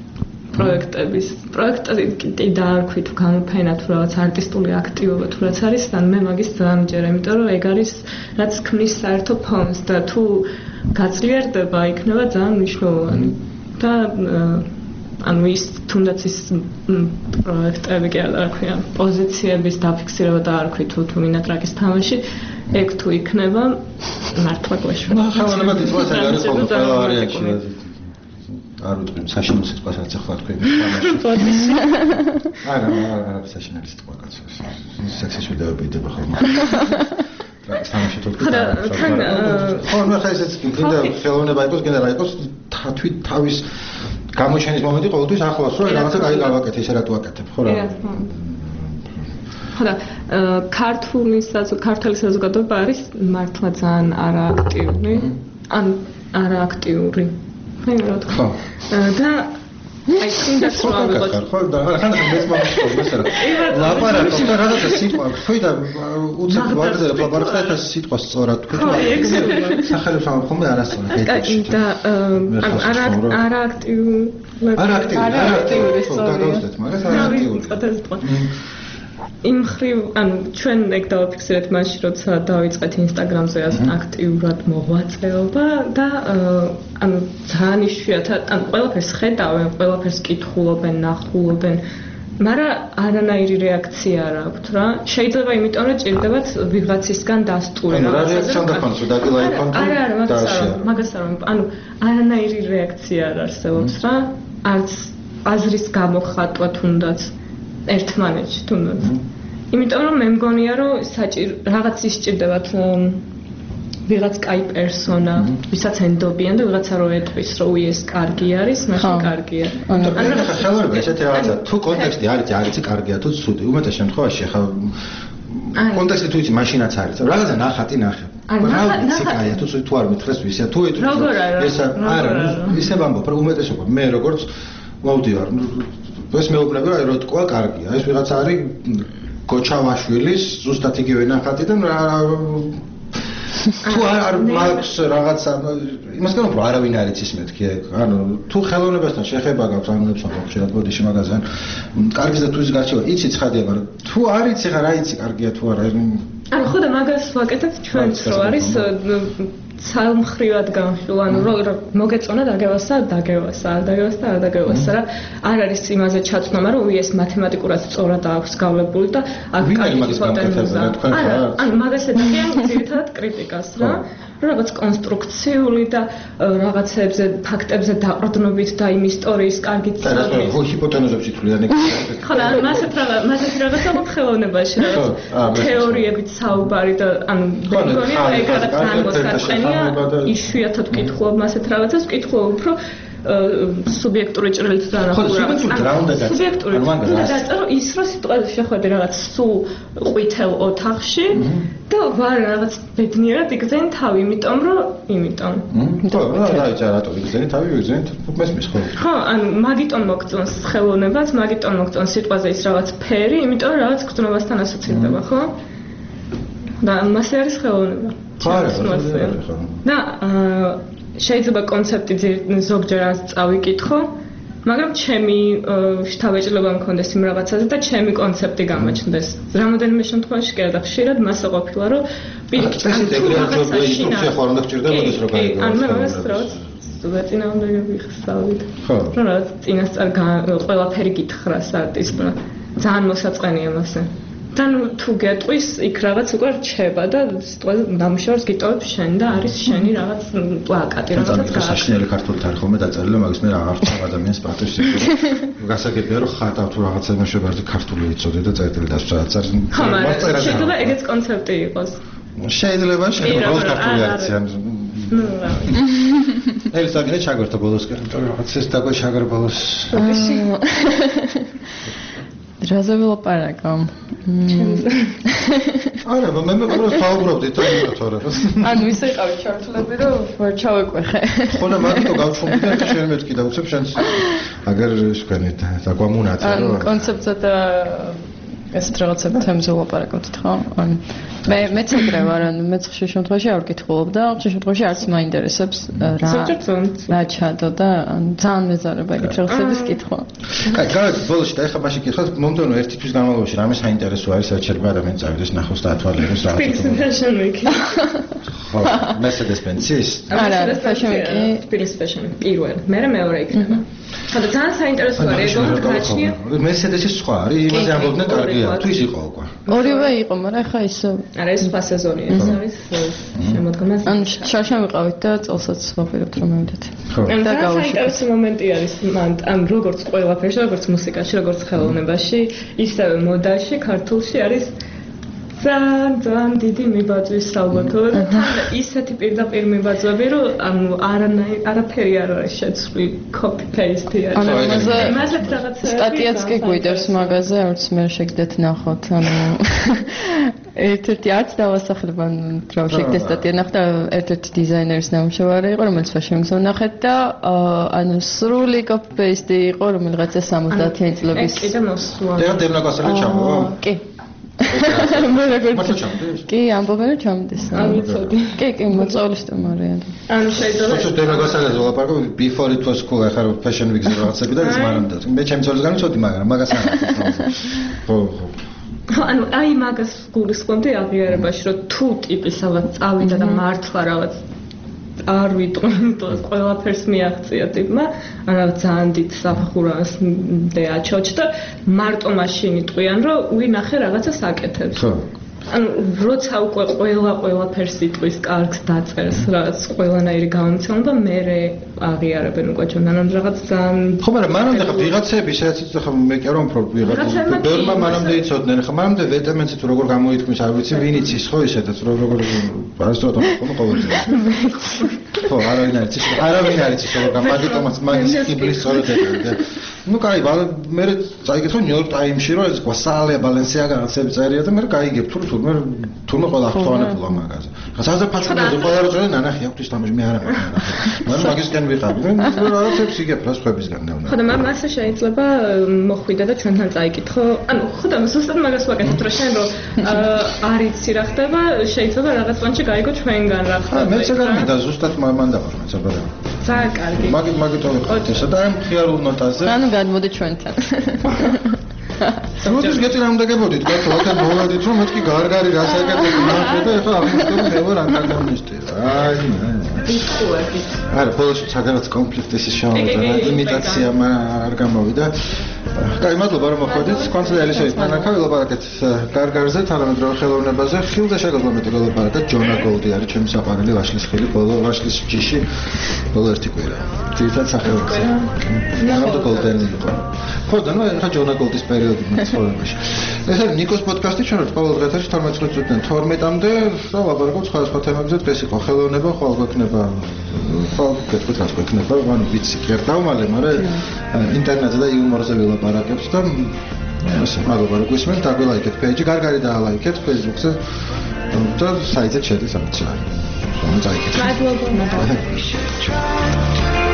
პროექტი დაარქვი თუ გამოფენა თუ რაღაც არტისტული აქტივობა თუ რაც არის, ან მე მაგის ძალიან მჯერა, იმიტომ რომ ეგ არის რაც ქმნის საერთო ფონს და თუ გაწლიერდება იქნება ძალიან მნიშვნელოვანი. და ანუ ის თუნდაც ის პროექტები კი არა ქვია, პოზიციების დაფიქსირება დაარქვი თუ ვინა ტრაკის თამაში ეგ თუ იქნება მართლა გვეშვა. ხელოვნება თვითონაც არ არის ხოლმე ყველა ვარიანტი. არ ვიტყვი საშინო სიტყვას რაც ახლა თქვი თამაში. არა, საშინელი სიტყვა კაცო. სექსის ვიდეოები იდება ხოლმე. თამაში თუ თქვი. ხო, მე ხა ისეც გინდა ხელოვნება იყოს, გინდა რა იყოს, თავის გამოჩენის მომენტი ყოველთვის ახლოს რომ რაღაცა კაი გავაკეთე, ისე რატო ვაკეთებ, ხო რა? ხო და ქართული საზოგადოება არის მართლა ძალიან არააქტიური. ან არააქტიური. ხო. და აი თუნდაც რომ ავიღოთ ხო და ხან მეც მომხდარა მასალა ლაპარაკობ და რაღაცა სიტყვა თქვი და უცებ ვარდე ლაპარაკობ და სიტყვა სწორად თქვი და სახელებს ამ ხომ არასწორად ეკი და არააქტიური გაგავსდეთ მაგას არააქტიური იმ ხრივ ანუ ჩვენ ეგ დავაფიქსირეთ მაშინ როცა დავიწყეთ ინსტაგრამზე აქტიურად მოღვაწეობა და ანუ ძალიან იშვიათად ანუ ყველაფერს ხედავენ, ყველაფერს კითხულობენ, ნახულობენ, მაგრამ არანაირი რეაქცია არ აქვთ რა. შეიძლება იმიტომ რომ ჭირდებათ ვიღაცისგან დასტური რაღაცაზე. მაგას არ ანუ არანაირი რეაქცია არ არსებობს რა. არც აზრის გამოხატვა თუნდაც ერთმანეთში თუნდაც. იმიტომ რომ მე მგონია რომ რაღაც ისჭირდებათ ვიღაც კაი პერსონა, ვისაც ენდობიან და ვიღაცა რო ეტყვის რომ ეს კარგი არის, მაშინ კარგია. ანუ ხელოვნება ესეთი რაღაცა თუ კონტექსტი არის კარგია თუ ცუდი. უმეტეს შემთხვევაში ხა კონტექსტი თუ იცი მაშინაც არის. რაღაცა ნახატი ნახე. რაღაცა კაია თუ თუ არ მითხრეს ვისია თუ ეს არა ისე ვამბობ რომ უმეტესობა მე როგორც მოვდივარ ეს მეუბნება რომ როტკვა კარგია. ეს ვიღაცა არის გოჩავაშვილის ზუსტად იგივე ნახატი და თუ არ მაქვს რაღაცა იმას განვ რომ არავინ არ იცის მეთქი ანუ თუ ხელოვნებასთან შეხება გაქვს ამებს ვამბობ შეიძლება ბოდიში მაგაზან კარგია და თუ ის გარჩევა იცი ცხადია მაგრამ თუ არ იცი ხა რა იცი კარგია თუ არა ანუ ხო და მაგას ვაკეთებ ჩვენც რო არის ცალმხრივად განხილვა, ანუ რომ მოგეწონა დაგევასა, არ დაგევასა რა. არ არის იმაზე ჩაცნობა, რომ ეს მათემატიკურად სწორად აქვს გავლებული და აქ კაი ჰიპოთეზა. ანუ მაგას ეძახიან ძირითადად კრიტიკას რა. რაღაც კონსტრუქციული და რაღაცებზე, ფაქტებზე დაყრდნობით და იმ ისტორიის კარგით წავიდეთ. ხო, ჰიპოთეზებში თვლიან ეგ. ხო, ანუ მასეთ რაღაცა ხელოვნებაში რაღაც თეორიებით საუბარი და ანუ მეგონია ეგ რაღაც განსაკუთრებია. იშვიათად ვკითხულობ მასეთ რაღაცას, ვკითხულობ უფრო სუბიექტური ჭრილით და სუბიექტური დაწერო ის რომ სიტყვაზე შეხვედი რაღაც სულ ყვითელ ოთახში და ვარ რაღაც ბედნიერად იგზენი თავი, იმიტომ ხო, რა რატო იგზენი თავი, იგზენით მესმის ხო. ხო, ანუ მაგიტომ მოგწონს ხელოვნებაც, მაგიტომ მოგწონს სიტყვაზე ის რაღაც ფერი, იმიტომ რომ რაღაც გრძნობასთან ასოცირდება, ხო? და მასე არის ხელოვნება. და შეიძლება კონცეპტი ზოგჯერ წავიკითხო, მაგრამ ჩემი შთაბეჭდილება მქონდეს იმ რაღაცაზე და ჩემი კონცეპტი გამოჩნდეს. რამოდენიმე შემთხვევაში კი არა ხშირად მასე ყოფილა, რომ პირიქით რაღაცა შინა ხო არ უნდა გჭირდება ეს რო გაიგო. ანუ რაღაც ვეწინააღმდეგე ვიხსავით. ხო. რაღაც წინასწარ ყველაფერი გითხრას არტისტმა. ძალიან მოსაწყენია მასე. და თუ გეტყვის იქ რაღაც უკვე რჩება და სიტყვაზე ნამუშევრს გიტოვებ შენ და არის შენი რაღაც პლაკატი რაღაცა გასაშნელი ქართული თარიღი ხომ დაწერილი მაგის მე აღარ ვწევ ადამიანს პატრის გასაგებია რომ ხატავ თუ რაღაცა ნამუშევრზე ქართული იწოდე და წერტილი დასწრაც არის შეიძლება ეგეც კონცეპტი იყოს შეიძლება ქართული აქცია ელსაგინე ჩაგვერთა ბოლოსკენ იმიტომ რომ რაღაც ეს დაგვა ჩაგარ ბოლოს რაზე ვილაპარაკო? არა, მე მეგობრებს საუბრობდით თორე. ანუ ისე ყავი ჩართულები რომ ვერ ჩავეკვეხე. ხო და მაგითო გავჩვენდი და შენ მეთქი და უცებ შენს აგერ შეგენით დაგვამუნაცა რომ კონცეფცია და ეს რაღაცა თემზე ვილაპარაკოთ ხო? ან მეც ეგრე ვარ, ანუ მეც ხშირ შემთხვევაში არ ვკითხულობ და ხშირ შემთხვევაში არც მაინტერესებს რა ჩადო და ძალიან მეზარება ეგეთ რაღაცების კითხვა. კაი, გავიქეთ ბოლოში და ეხლა მაშინ კითხავთ, მომდევნო ერთი თვის განმავლობაში რამე საინტერესო არის, რაც შეიძლება ადამიანს წავიდეს ნახოს და ათვალიეროს რაღაცა. ხო, Mercedes-Benz-ის? არა, Fashion Week-ი. Fashion Week პირველ, მეორე იქნება. ხოდა ძალიან საინტერესო არის ეგ გაჩნია. Mercedes-ის სხვა არის, იმაზე ამბობდნენ კარგია, თუ ის იყო უკვე. ორივე იყო, მაგრამ ეხა ის არა ეს სხვა სეზონია, ეს არის შემოდგომას. ან შარშან ვიყავით და წელსაც ვაპირებთ რომ მივიდეთ. ხო. და საინტერესო მომენტი არის მან ან როგორც ყველაფერში, როგორც მუსიკაში, როგორც ხელოვნებაში, ისევე მოდაში, ქართულში არის ძალიან დიდი მიბაძვის ალბათობა და ისეთი პირდაპირ მიბაძვები, რომ ანუ არაფერი არ არის შეცვლილი, copy paste არის. ამაზე რაღაცა სტატიაც კი გვიდევს მაგაზე, არც მე შეგდეთ ნახოთ, ანუ ერთ-ერთი არც დავასახლებ, რა შეგდეთ სტატია ნახდა, ერთ-ერთი დიზაინერის ნამუშევარი იყო, რომელიც ფაშენს ვნახეთ და ანუ სრული copy paste იყო, რომელიღაცა 70-იანი წლების. ეს კიდე მოსვლა. და დემნაკასელი ჩამოვა? კი. მე როგორც კი ამბობენ რომ ჩამდეს. ამიცოდი. კი, მოწოლის სტუმარია. ანუ შეიძლება ხო, დემნაკასელი ვლაპარაკო before it was cool, ახლა fashion week-ზე რაღაცები და ის მანამდე. მე ჩემს ძოლს განვიცოდი, მაგრამ მაგას არ აქვს. ხო. ანუ აი მაგას გულისხმობდი აღიარებაში, რომ თუ ტიპისავად წავიდა და მართლა რაღაც არ ვიტყვი, ყველაფერს მიაღწია ტიპმა, ანუ ძალიან დიდ საფხურას დააჩოჩდა, მარტო მაშინ იტყვიან, რომ ვინახე რაღაცას აკეთებს. ხო. ანუ როცა უკვე ყველაფერს იტყვის, კარგს დაწერს, რაღაც ყველანაირი გამომცემლობა, მე აღიარებენ უკვე ჩვენ, ანუ რაღაც ძალიან ხო, მაგრამ მანამდე ხა ვიღაცები, სადაც ხა მე კი არ ვამფრობ ვიღაცები. ბევრმა მანამდე იცოდნენ, ხა მანამდე ვეტემენცი თუ როგორ გამოითქმის, არ ვიცი, ვინ იცის ხო ისედაც, როგორ არასდროს ხო ყოველდღე. ხო, არავინ არ იცის, როგორ მაგის კიბლის სწორად ეტყოდა. ну кай, მე წაიგეთ ნიუ იორკ ტაიმში რომ ეს გვასალე ბალენსიაგა რაღაცები წერია და მე გაიგებ თურმე ყველა ახტოვანებულა მაგაზე. ხაზაზე ფაჩულზე ყველა რო წერენ ნანახი აქვს თამაში მე არა მაგრამ მაგისკენ ვიყავი. მე რაღაცებს იგებ რა სხვებისგან ნევნა. ხო და მასე შეიძლება მოხვიდა და ჩვენთან წაიკითხო. ანუ ხო და ზუსტად მაგას ვაკეთებ რომ შენ რომ არ იცი რა ხდება, შეიძლება რაღაც პონჩი გაიგო ჩვენგან რა ხდება. მე წეგარმინდა ზუსტად მანდა ვარ მე საბარემ. ძალიან კარგი. მაგითო ვიყავ ესა და ამ ხიარულ ნოტაზე. ანუ გადმოდი ჩვენთან. როდის გეტირამდაგებოდით, გათხოვეთ მოვედით რომ მეთქი გარგარი რასაკეთებ ნახე და ეხლა აღმოჩნდა მე ვარ ანტაგონისტი. აი მე. ისხუები. არა, ბოლოს საგანაც კონფლიქტის შემოვიდა, იმიტაცია არ გამოვიდა. კაი, მადლობა რომ მოხვედით. კონსულტაციის თანახმად ვილაპარაკეთ გარგარზე, თანამედროვე ხელოვნებაზე. ხილზე შეგიძლია მეტი ვილაპარაკეთ. ჯონა გოლდი არის ჩემი საყვარელი ვაშლის ხილი, ბოლო ვაშლის ჯიში. ბოლო ერთი კვირა. ძირითადად სახელმწიფო. მანამდე გოლდენი იყო. ხო და ნუ ეხა ჯონა გოლდის პერიოდი ცხოვრებაში. ეს არის ნიკოს პოდკასტი, ჩვენ ვართ ყოველ დღეებში 12 წუთიდან 12-მდე და ვლაპარაკობთ სხვადასხვა თემებზე. დღეს იყო ხელოვნება, ხვალ გვექნება გეტყვით რას გვექნება, ანუ ვიცი, კი არ დავმალე, მაგრამ ინტერნეტზე და იუმორზე ვილაპარაკებთ და ასე მადლობა რომ გვისმენთ, დაგლაიქეთ პეიჯი, გარგარი დაალაიქეთ Facebook-ზე და საიტზე შედის ამაც არის. მადლობა. მადლობა.